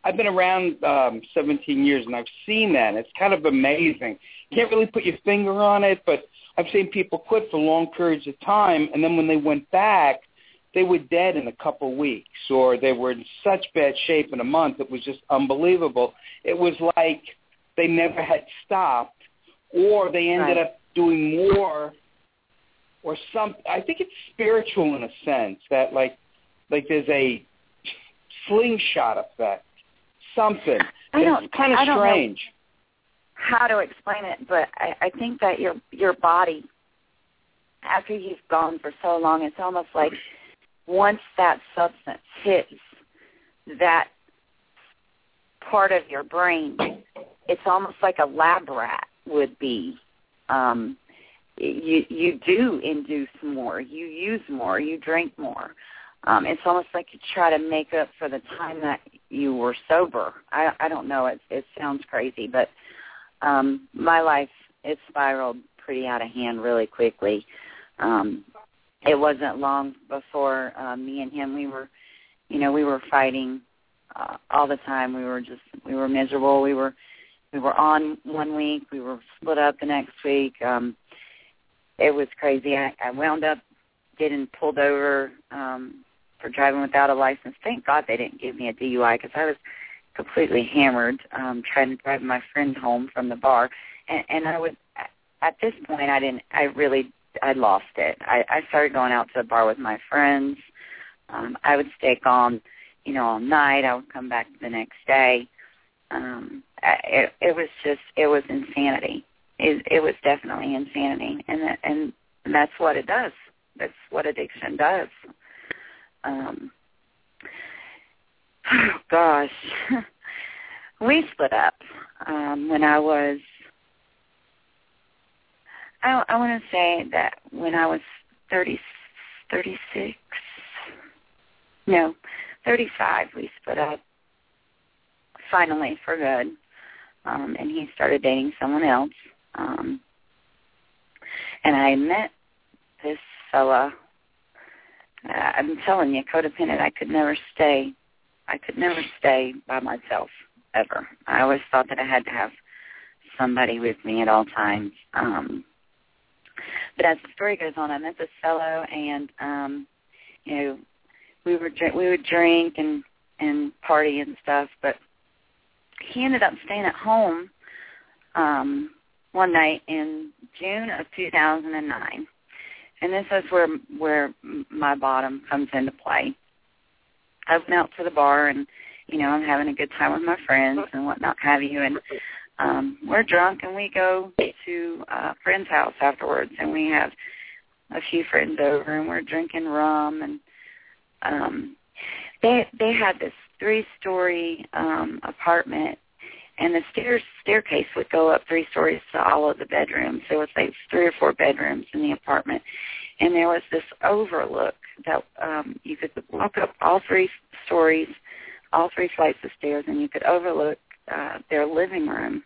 I've been around um, seventeen years, and I've seen that. It's kind of amazing. You can't really put your finger on it, but I've seen people quit for long periods of time, and then when they went back, they were dead in a couple weeks, or they were in such bad shape in a month. It was just unbelievable. It was like they never had stopped, or they ended right. up doing more, or some. I think it's spiritual in a sense that like, like there's a slingshot effect, something. I don't, it's kind of I don't strange. know how to explain it, but I, I think that your your body, after you've gone for so long, it's almost like once that substance hits that part of your brain, it's almost like a lab rat would be. Um, you you do induce more, you use more, you drink more. Um, it's almost like you try to make up for the time that you were sober. I, I don't know. It, it sounds crazy, but um, my life, it spiraled pretty out of hand really quickly. Um, it wasn't long before uh, me and him, we were, you know, we were fighting uh, all the time. We were just, we were miserable. We were, we were on one week. We were split up the next week. Um, it was crazy. I, I wound up getting pulled over um, for driving without a license. Thank God they didn't give me a D U I because I was completely hammered um, trying to drive my friend home from the bar. And, and I would, at this point, I didn't, I really, I lost it. I, I started going out to the bar with my friends. Um, I would stay gone, you know, all night. I would come back the next day. Um, it, it was just, it was insanity. It, it was definitely insanity, and that, and that's what it does. That's what addiction does. Um, oh, gosh. We split up um, when I was, I, I want to say that when I was thirty, thirty-six, no, thirty-five, we split up finally for good, um, and he started dating someone else. Um, and I met this fella. Uh, I'm telling you, codependent, I could never stay. I could never stay by myself, ever. I always thought that I had to have somebody with me at all times. Um, but as the story goes on, I met this fellow, and, um, you know, we, were, we would drink and, and party and stuff, but he ended up staying at home um, one night in June of two thousand nine. And this is where where my bottom comes into play. I went out to the bar, and, you know, I'm having a good time with my friends and whatnot have you, and um, we're drunk, and we go to a friend's house afterwards, and we have a few friends over, and we're drinking rum, and um, they they had this three-story um, apartment, and the stairs staircase would go up three stories to all of the bedrooms. There was like three or four bedrooms in the apartment, and there was this overlook that um, you could walk up all three stories, all three flights of stairs, and you could overlook uh, their living room.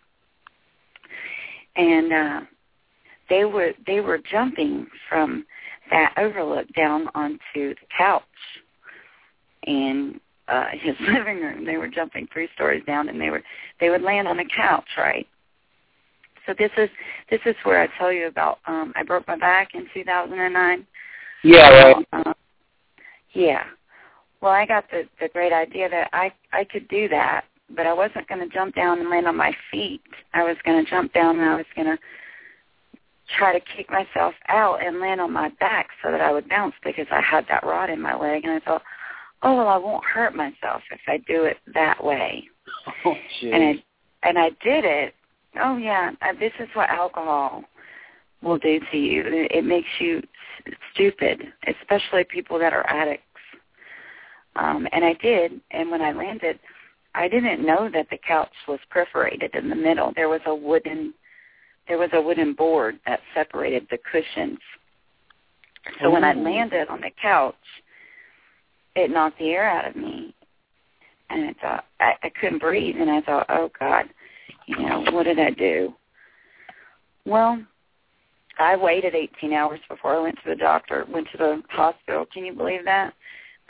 And uh, they were they were jumping from that overlook down onto the couch in uh, his living room. They were jumping three stories down, and they were they would land on the couch, right? So this is this is where I tell you about. Um, I broke my back in two thousand nine. Yeah, right. Uh, yeah. Well, I got the, the great idea that I, I could do that, but I wasn't going to jump down and land on my feet. I was going to jump down and I was going to try to kick myself out and land on my back so that I would bounce because I had that rod in my leg. And I thought, oh, well, I won't hurt myself if I do it that way. Oh, geez. And I, and I did it. Oh, yeah, this is what alcohol will do to you. It makes you stupid, especially people that are addicts. Um, and I did, and when I landed, I didn't know that the couch was perforated in the middle. There was a wooden, there was a wooden board that separated the cushions. So oh. when I landed on the couch, it knocked the air out of me, and I thought I, I couldn't breathe. And I thought, oh God, you know, what did I do? Well, I waited eighteen hours before I went to the doctor, went to the hospital. Can you believe that?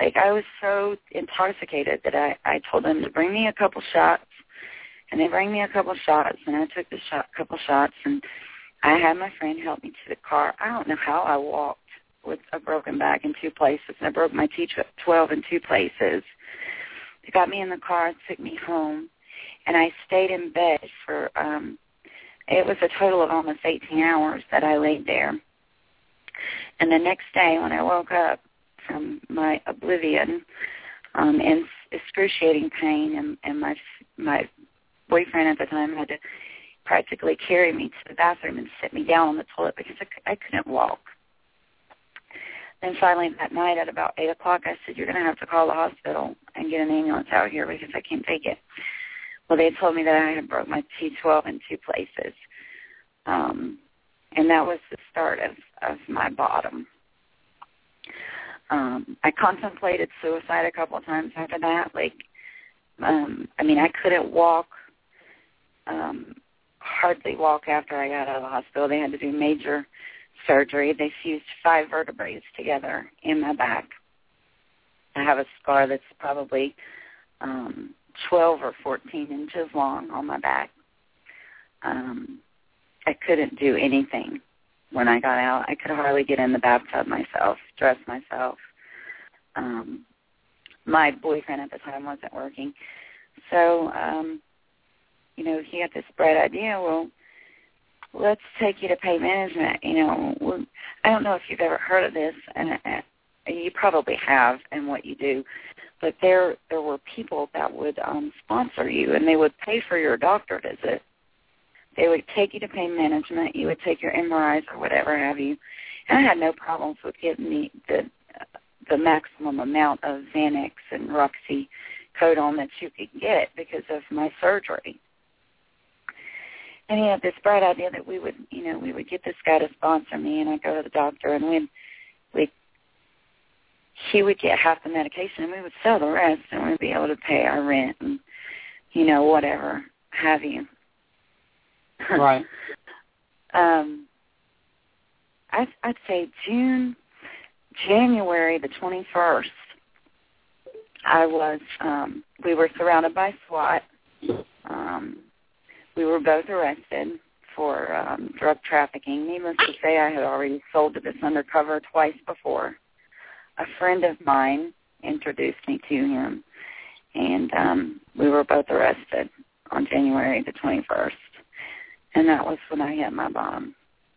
Like, I was so intoxicated that I, I told them to bring me a couple shots, and they bring me a couple shots, and I took the shot, couple shots, and I had my friend help me to the car. I don't know how I walked with a broken back in two places, and I broke my T twelve in two places. They got me in the car, took me home, and I stayed in bed for, um, it was a total of almost eighteen hours that I laid there. And the next day when I woke up from my oblivion, um, in excruciating pain, and, and my my boyfriend at the time had to practically carry me to the bathroom and sit me down on the toilet because I, I couldn't walk. Then finally that night at about eight o'clock, I said, you're going to have to call the hospital and get an ambulance out here because I can't take it. Well, they told me that I had broke my T twelve in two places. Um, and that was the start of, of my bottom. Um, I contemplated suicide a couple of times after that. Like, um, I mean, I couldn't walk, um, hardly walk after I got out of the hospital. They had to do major surgery. They fused five vertebrae together in my back. I have a scar that's probably um, twelve or fourteen inches long on my back. Um, I couldn't do anything when I got out. I could hardly get in the bathtub myself, dress myself. Um, my boyfriend at the time wasn't working. So, um, you know, he had this bright idea, well, let's take you to pain management. You know, I don't know if you've ever heard of this, and you probably have in what you do, but there there were people that would um, sponsor you, and they would pay for your doctor visit. They would take you to pain management. You would take your M R Is or whatever have you. And I had no problems with getting the the, the maximum amount of Xanax and Roxycodone that you could get because of my surgery. And he had this bright idea that we would, you know, we would get this guy to sponsor me, and I'd go to the doctor, and we'd, we, he would get half the medication, and we would sell the rest, and we'd be able to pay our rent and, you know, whatever have you. Right. um, I, I'd say June, January the twenty-first, I was, um, we were surrounded by SWAT. Um, we were both arrested for um, drug trafficking. Needless to say, I had already sold to this undercover twice before. A friend of mine introduced me to him, and um, we were both arrested on January the twenty-first. And that was when I hit my bottom.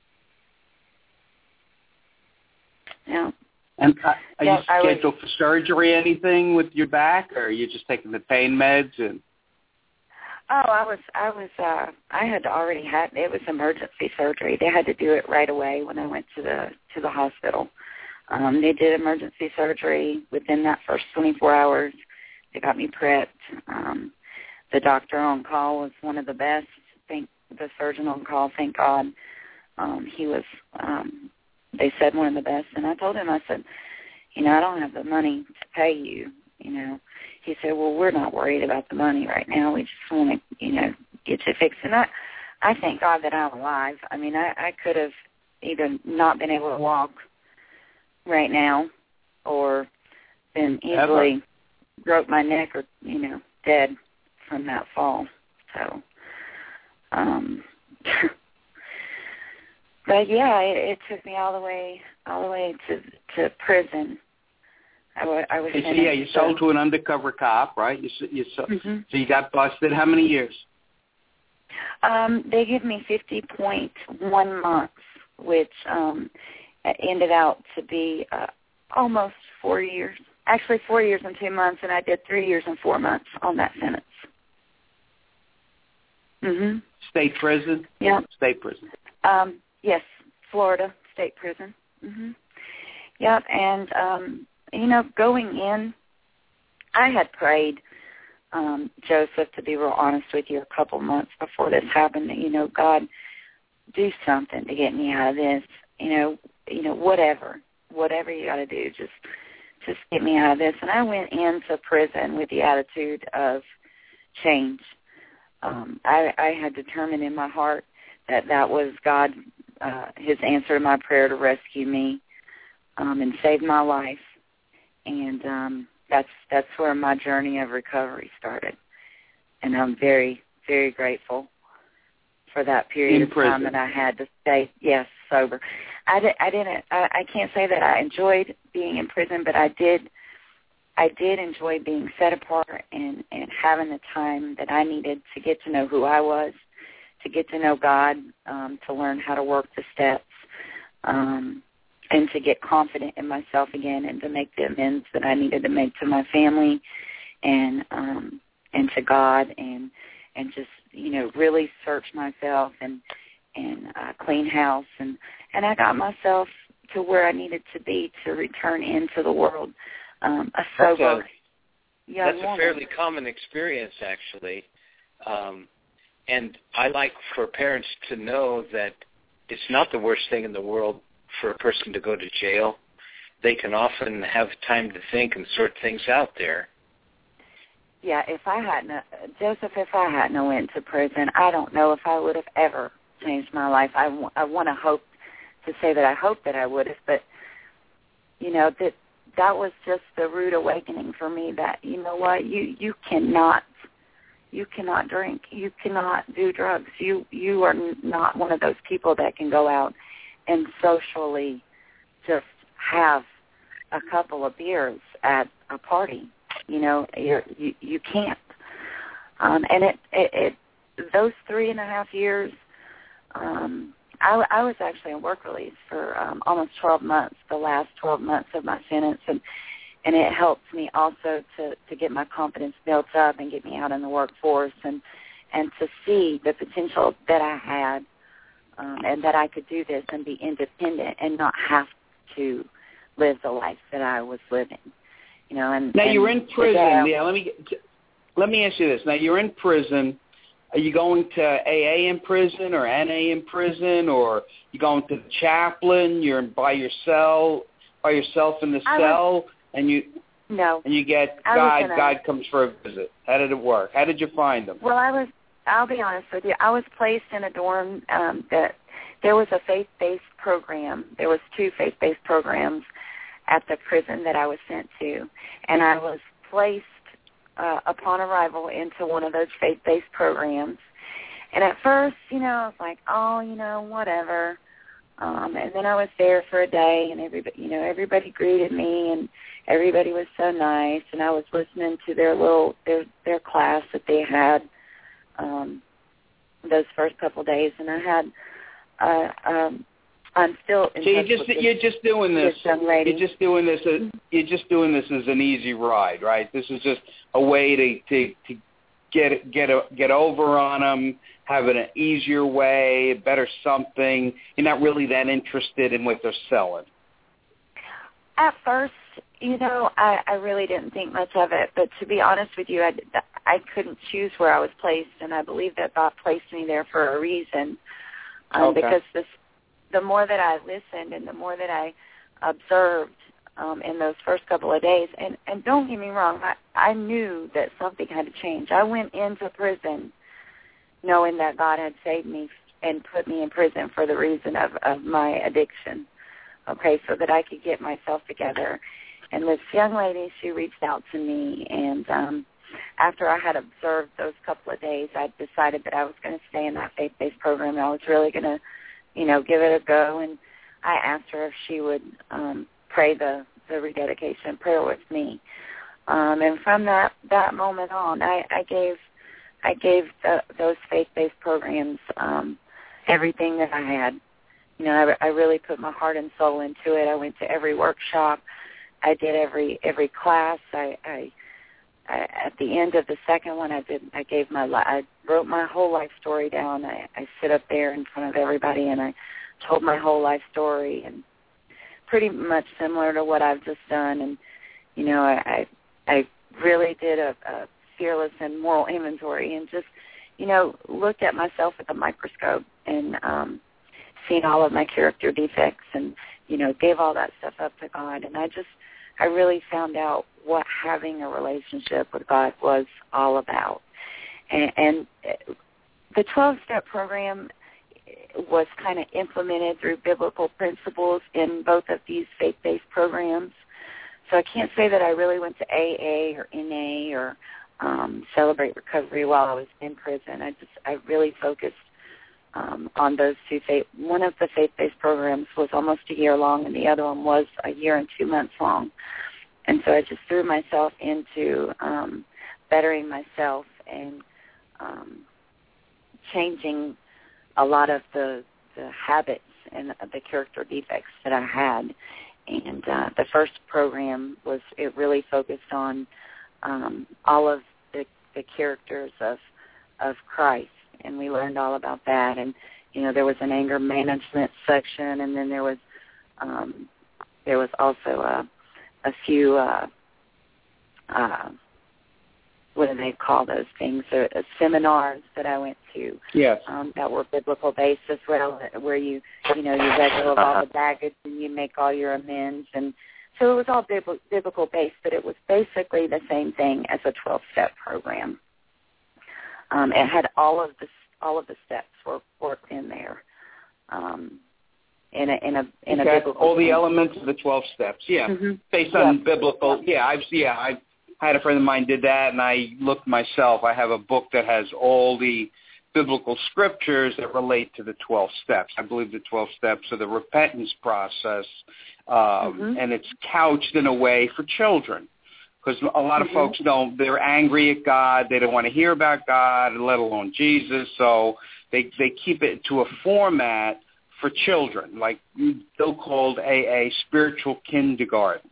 Yeah. And uh, are yeah, you scheduled was, for surgery, anything with your back, or are you just taking the pain meds? And oh, I was, I was, uh, I had already had. It was emergency surgery. They had to do it right away when I went to the to the hospital. Um, they did emergency surgery within that first twenty-four hours. They got me prepped. Um, the doctor on call was one of the best. Thank the surgeon on call. Thank God. Um, he was. Um, they said one of the best, and I told him, I said, you know, I don't have the money to pay you. You know, he said, well, we're not worried about the money right now. We just want to, you know, get you fixed. And I, I thank God that I'm alive. I mean, I, I could have either not been able to walk right now, or been easily Ever. broke my neck, or you know, dead from that fall. So, um, but yeah, it, it took me all the way, all the way to to prison. I, w- I was. So yeah, you sold to an undercover cop, right? You you so, mm-hmm. so you got busted. How many years? Um, they give me fifty point one months, which um, ended out to be uh, almost four years. Actually, four years and two months, and I did three years and four months on that sentence. Mhm. State prison. Yeah. State prison. Um, yes, Florida state prison. Mhm. Yep, and um, you know, going in, I had prayed, um, Joseph, to be real honest with you, a couple months before this happened. You know, God, do something to get me out of this. You know, you know, whatever, whatever you got to do, just, just get me out of this. And I went into prison with the attitude of change. Um, I, I had determined in my heart that that was God, uh, His answer to my prayer to rescue me um, and save my life. and um, that's that's where my journey of recovery started. And I'm very, very grateful for that period In of prison. time that I had to stay, yes, sober. I, di- I didn't, I, I can't say that I enjoyed being in prison, but I did, I did enjoy being set apart and, and having the time that I needed to get to know who I was, to get to know God, um, to learn how to work the steps, um, and to get confident in myself again and to make the amends that I needed to make to my family and um, and to God and and just, you know, really search myself and and uh, clean house. And, and I got myself to where I needed to be to return into the world um, a sober That's a, young that's woman. a fairly common experience, actually. Um, and I like for parents to know that it's not the worst thing in the world for a person to go to jail. They can often have time to think and sort things out there. Yeah, if I hadn't, uh, Joseph, if I hadn't went to prison, I don't know if I would have ever changed my life. I, w- I want to hope to say that I hope that I would have, but, you know, that that was just the rude awakening for me that, you know what, you, you cannot, you cannot drink, you cannot do drugs. You, you are not one of those people that can go out and socially just have a couple of beers at a party. You know, you're, you you can't. Um, and it, it, it those three and a half years, um, I, I was actually on work release for um, almost twelve months, the last twelve months of my sentence, and and it helped me also to, to get my confidence built up and get me out in the workforce and and to see the potential that I had um, and that I could do this and be independent and not have to live the life that I was living. You know, and now and you're in prison. today, Yeah, let me get, let me ask you this. Now you're in prison. Are you going to A A in prison or N A in prison, or you going to the chaplain? You're by yourself, by yourself in the I cell, was, and you no, and you get I God. was in a, God comes for a visit. How did it work? How did you find him? Well, I was. I'll be honest with you. I was placed in a dorm um, that there was a faith-based program. There was two faith-based programs at the prison that I was sent to, and I was placed uh, upon arrival into one of those faith-based programs. And at first, you know, I was like, oh, you know, whatever. Um, and then I was there for a day, and everybody, you know, everybody greeted me, and everybody was so nice. And I was listening to their little their their class that they had um, those first couple of days, and I had. Uh, um, I'm still. In so you're touch just with you're this, just doing this. this young lady. You're just doing this. As, you're just doing this as an easy ride, right? This is just a way to to, to get get a, get over on them, have an easier way, a better something. You're not really that interested in what they're selling. At first, you know, I, I really didn't think much of it. But to be honest with you, I, I couldn't choose where I was placed, and I believe that God placed me there for a reason. Um, Okay. Because this, the more that I listened and the more that I observed um, in those first couple of days, and, and don't get me wrong, I, I knew that something had to change. I went into prison knowing that God had saved me and put me in prison for the reason of, of my addiction, okay, so that I could get myself together. And this young lady, she reached out to me, and um, after I had observed those couple of days, I decided that I was going to stay in that faith-based program, and I was really going to, you know, give it a go. And I asked her if she would um, pray the, the rededication prayer with me. Um, and from that, that moment on, I, I gave I gave the, those faith-based programs um, everything that I had. You know, I, I really put my heart and soul into it. I went to every workshop. I did every every class. I, I, I at the end of the second one, I did. I gave my. I wrote my whole life story down. I, I sit up there in front of everybody, and I told my whole life story, and pretty much similar to what I've just done. And you know, I I, I really did a, a fearless and moral inventory, and just you know looked at myself with a microscope and um, seen all of my character defects, and you know gave all that stuff up to God. And I just I really found out what having a relationship with God was all about. And, and the twelve-step program was kind of implemented through biblical principles in both of these faith-based programs. so I can't say that I really went to A A or N A or um, Celebrate Recovery while I was in prison. I just I really focused um, on those two faith. One of the faith-based programs was almost a year long, and the other one was a year and two months long. And so I just threw myself into um, bettering myself and um, changing a lot of the, the habits and the character defects that I had. And uh, the first program was, it really focused on um, all of the, the characters of of Christ, and we learned all about that. And, you know, there was an anger management section, and then there was um, there was also a, a few, uh, uh, what do they call those things, uh, uh, seminars that I went to. Yes. Um, that were biblical based as well, where you, you know, you let go of all the baggage and you make all your amends. And so it was all bib- biblical based, but it was basically the same thing as a twelve-step program. Um, it had all of the all of the steps were worked in there, um, in a in a in okay. a biblical all the sense. elements of the twelve steps. Yeah, mm-hmm. based on yeah. biblical. Yeah, I've yeah I've had a friend of mine did that, and I looked myself. I have a book that has all the biblical scriptures that relate to the twelve steps. I believe the twelve steps are the repentance process, um, mm-hmm. and it's couched in a way for children. Because a lot of mm-hmm. folks don't, they're angry at God. They don't want to hear about God, let alone Jesus. So they they keep it to a format for children, like so-called A A, spiritual kindergarten.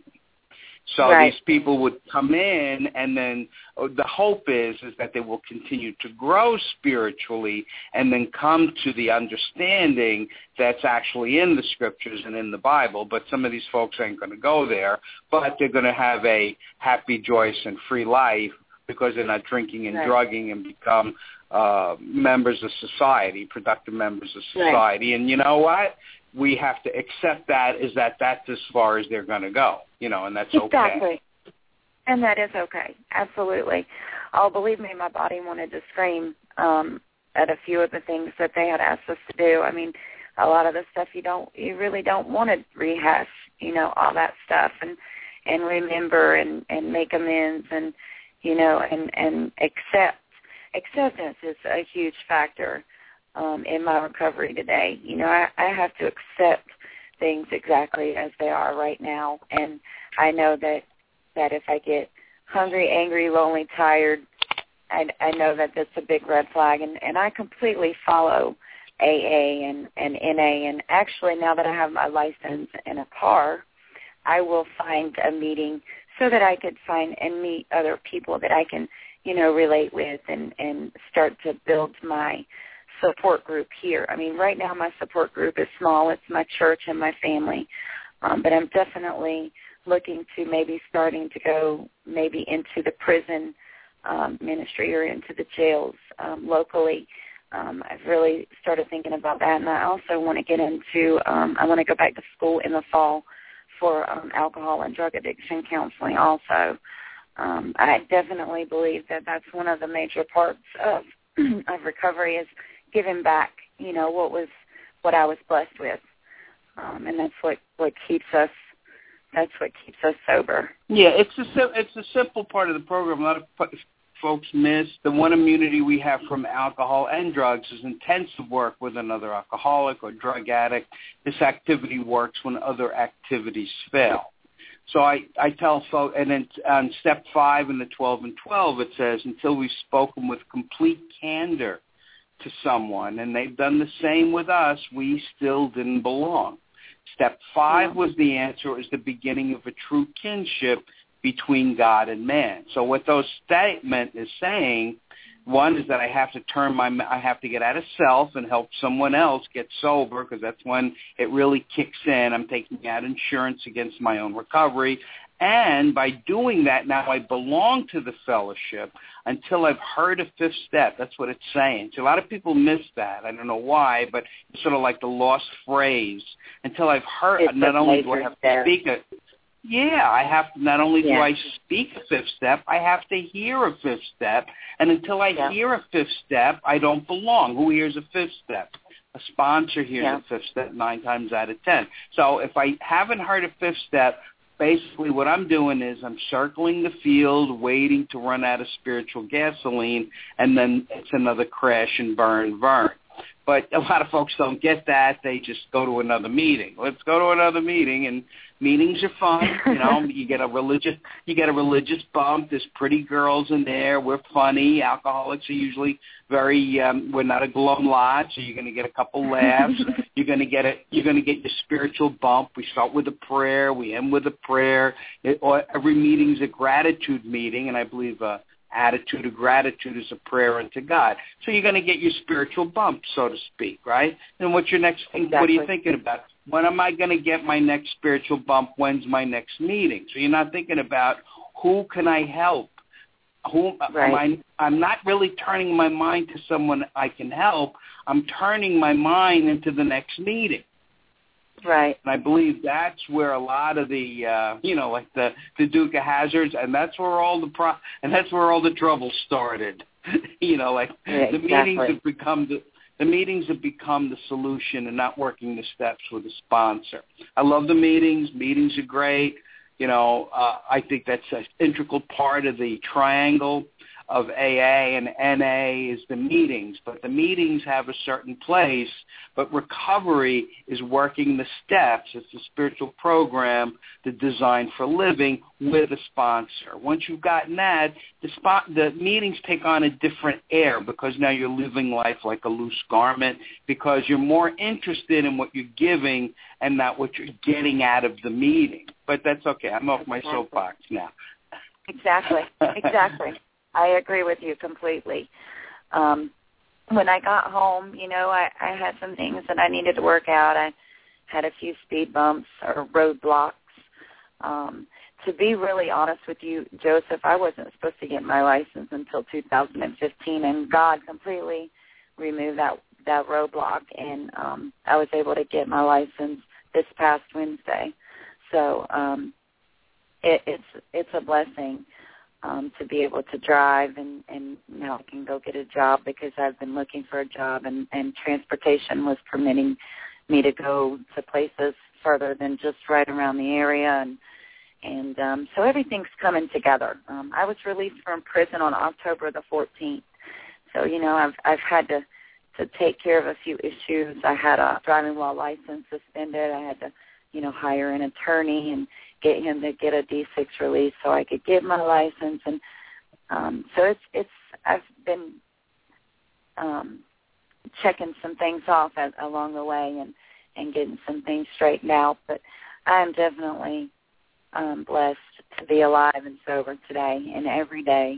So right. these people would come in, and then the hope is is that they will continue to grow spiritually and then come to the understanding that's actually in the scriptures and in the Bible. But some of these folks ain't going to go there, but they're going to have a happy, joyous, and free life because they're not drinking and right. drugging and become uh, members of society, productive members of society. Right. And you know what? We have to accept that is that that's as far as they're going to go, you know, and that's okay. Exactly. And that is okay. Absolutely. Oh, believe me, my body wanted to scream um, at a few of the things that they had asked us to do. I mean, a lot of the stuff you don't, you really don't want to rehash, you know, all that stuff and, and remember and, and make amends and, you know, and, and accept. Acceptance is a huge factor. Um, in my recovery today. You know, I, I have to accept things exactly as they are right now. And I know that, that if I get hungry, angry, lonely, tired, I, I know that that's a big red flag. And, and I completely follow A A and, and N A. And actually, now that I have my license in a car, I will find a meeting so that I could find and meet other people that I can, you know, relate with and, and start to build my support group here. I mean, right now my support group is small. It's my church and my family. Um, but I'm definitely looking to maybe starting to go maybe into the prison um, ministry or into the jails um, locally. Um, I've really started thinking about that. And I also want to get into, um, I want to go back to school in the fall for um, alcohol and drug addiction counseling also. Um, I definitely believe that that's one of the major parts of, of recovery is giving back, you know, what was what I was blessed with, um, and that's what, what keeps us. That's what keeps us sober. Yeah, it's a it's a simple part of the program. A lot of folks miss the one immunity we have from alcohol and drugs is intensive work with another alcoholic or drug addict. This activity works when other activities fail. So I, I tell folks, and then on step five in the twelve and twelve, it says, until we've spoken with complete candor to someone, and they've done the same with us, we still didn't belong. Step five was the answer, is the beginning of a true kinship between God and man. So what those statement is saying, one is that I have to turn my, I have to get out of self and help someone else get sober, because that's when it really kicks in. I'm taking out insurance against my own recovery. And by doing that, now I belong to the fellowship until I've heard a fifth step. That's what it's saying. So a lot of people miss that. I don't know why, but it's sort of like the lost phrase. Until I've heard, it's not only do I have step. to speak it, yeah, I have to, not only yeah. do I speak a fifth step, I have to hear a fifth step. And until I yeah. hear a fifth step, I don't belong. Who hears a fifth step? A sponsor hears yeah. a fifth step nine times out of ten. So if I haven't heard a fifth step, basically what I'm doing is I'm circling the field, waiting to run out of spiritual gasoline, and then it's another crash and burn, burn. But a lot of folks don't get that. They just go to another meeting. Let's go to another meeting, and meetings are fun. You know, you get a religious, you get a religious bump. There's pretty girls in there. We're funny. Alcoholics are usually very. Um, we're not a glum lot, so you're going to get a couple laughs. You're going to get a. You're going to get your spiritual bump. We start with a prayer. We end with a prayer. It, or every meeting's a gratitude meeting, and I believe. Uh, Attitude of gratitude is a prayer unto God. So you're going to get your spiritual bump, so to speak, right? And what's your next thing? Exactly. What are you thinking about? When am I going to get my next spiritual bump? When's my next meeting? So you're not thinking about who can I help? Who right. am I? I'm not really turning my mind to someone I can help. I'm turning my mind into the next meeting. Right. And I believe that's where a lot of the, uh, you know, like the, the Duke of Hazzards, and that's where all the pro- and that's where all the trouble started. you know, like yeah, the exactly. meetings have become the the meetings have become the solution, and not working the steps with a sponsor. I love the meetings. Meetings are great. You know, uh, I think that's an integral part of the triangle of A A, and N A is the meetings, but the meetings have a certain place, but recovery is working the steps. It's a spiritual program, the Design for Living, with a sponsor. Once you've gotten that, the, spot, the meetings take on a different air, because now you're living life like a loose garment, because you're more interested in what you're giving and not what you're getting out of the meeting. But that's okay. I'm off my Exactly. soapbox now. Exactly. Exactly. I agree with you completely. Um, when I got home, you know, I, I had some things that I needed to work out. I had a few speed bumps or roadblocks. Um, to be really honest with you, Joseph, I wasn't supposed to get my license until two thousand fifteen, and God completely removed that, that roadblock, and um, I was able to get my license this past Wednesday. So um, it, it's it's a blessing. Um, to be able to drive, and, and now I can go get a job, because I've been looking for a job, and, and transportation was permitting me to go to places further than just right around the area, and and um, so everything's coming together. Um, I was released from prison on October the fourteenth, so you know I've I've had to to take care of a few issues. I had a driving while license suspended. I had to you know hire an attorney and get him to get a D six release so I could get my license, and um, so it's it's I've been um, checking some things off as, along the way, and, and getting some things straightened out. But I'm definitely um, blessed to be alive and sober today, and every day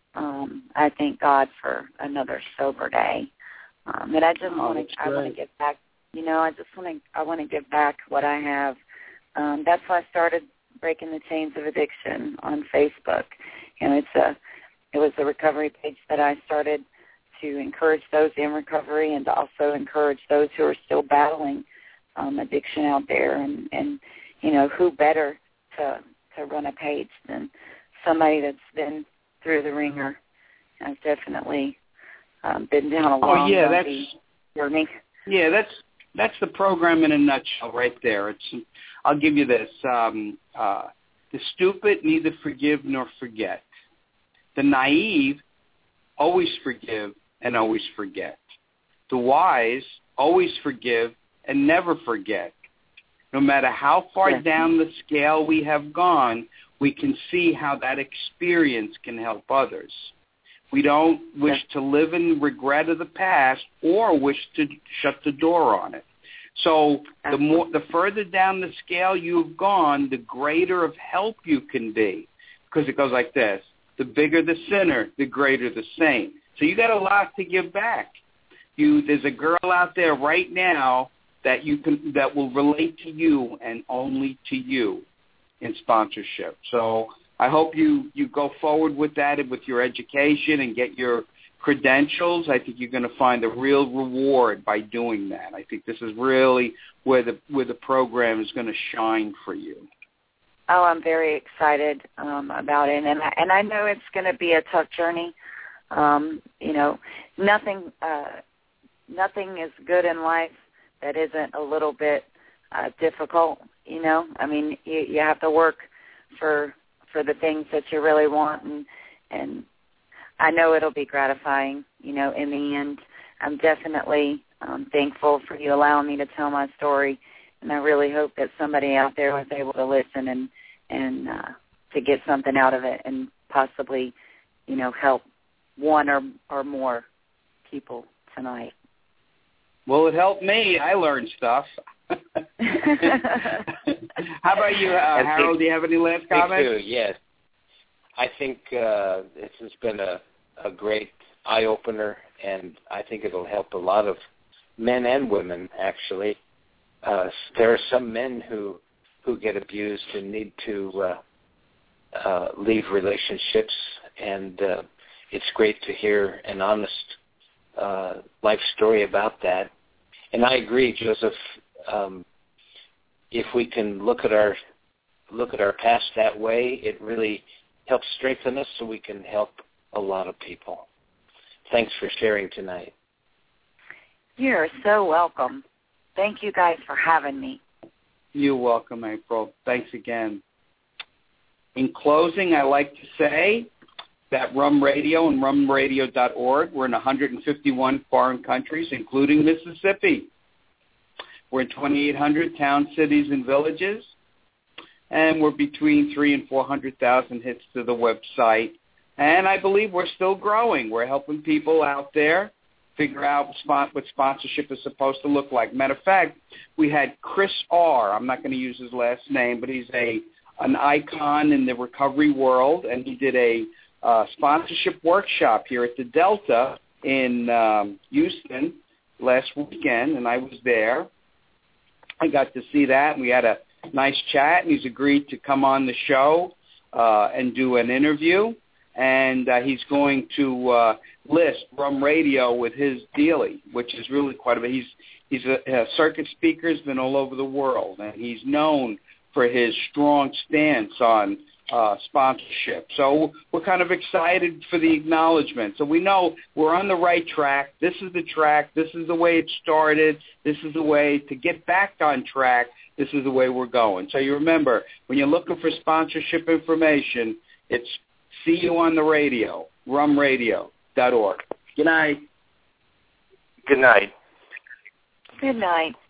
um, I thank God for another sober day. Um, and I just oh, want to I want to give back. You know, I just want to I want to give back what I have. Um, that's why I started Breaking the Chains of Addiction on Facebook. You know, it's a, it was a recovery page that I started to encourage those in recovery, and to also encourage those who are still battling um, addiction out there. And, and, you know, who better to to run a page than somebody that's been through the ringer. I've definitely um, been down a long oh, yeah, that's, journey. Yeah, that's that's the program in a nutshell right there. It's I'll give you this. Um, uh, the stupid neither forgive nor forget. The naive always forgive and always forget. The wise always forgive and never forget. No matter how far Yes. down the scale we have gone, we can see how that experience can help others. We don't wish to live in regret of the past or wish to shut the door on it. So the more, the further down the scale you've gone, the greater of help you can be, because it goes like this: the bigger the sinner, the greater the saint. So you got a lot to give back. You, there's a girl out there right now that you can that will relate to you and only to you in sponsorship. So I hope you, you go forward with that and with your education and get your credentials. I think you're going to find a real reward by doing that. I think this is really where the where the program is going to shine for you. Oh, I'm very excited um, about it, and I, and I know it's going to be a tough journey. Um, you know, nothing uh, nothing is good in life that isn't a little bit uh, difficult. You know, I mean, you, you have to work for for the things that you really want, and and I know it'll be gratifying. You know, in the end, I'm definitely um, thankful for you allowing me to tell my story, and I really hope that somebody out there was able to listen and and uh, to get something out of it, and possibly, you know, help one or or more people tonight. Well, it helped me. I learned stuff. How about you, uh, Harold? Do you have any last comments? Me too, yes. I think uh, this has been a, a great eye-opener, and I think it'll help a lot of men and women, actually. Uh, there are some men who, who get abused and need to uh, uh, leave relationships, and uh, it's great to hear an honest uh, life story about that. And I agree, Joseph. Um, if we can look at our look at our past that way, it really helps strengthen us so we can help a lot of people. Thanks for sharing tonight. You're so welcome. Thank you guys for having me. You're welcome, April. Thanks again. In closing, I'd like to say that Rum Radio and rum radio dot org, we're in one hundred fifty-one foreign countries, including Mississippi. We're in twenty-eight hundred towns, cities, and villages, and we're between three and four hundred thousand hits to the website. And I believe we're still growing. We're helping people out there figure out what sponsorship is supposed to look like. Matter of fact, we had Chris R. I'm not going to use his last name, but he's a an icon in the recovery world, and he did a uh, sponsorship workshop here at the Delta in um, Houston last weekend, and I was there. I got to see that, and we had a nice chat, and he's agreed to come on the show uh, and do an interview, and uh, he's going to uh, list Rum Radio with his dealie, which is really quite a bit. He's, he's a, a circuit speaker, has been all over the world, and he's known for his strong stance on uh, sponsorship. So we're kind of excited for the acknowledgement. So we know we're on the right track. This is the track. This is the way it started. This is the way to get back on track. This is the way we're going. So you remember, when you're looking for sponsorship information, it's see you on the radio, rum radio dot org. Good night. Good night. Good night.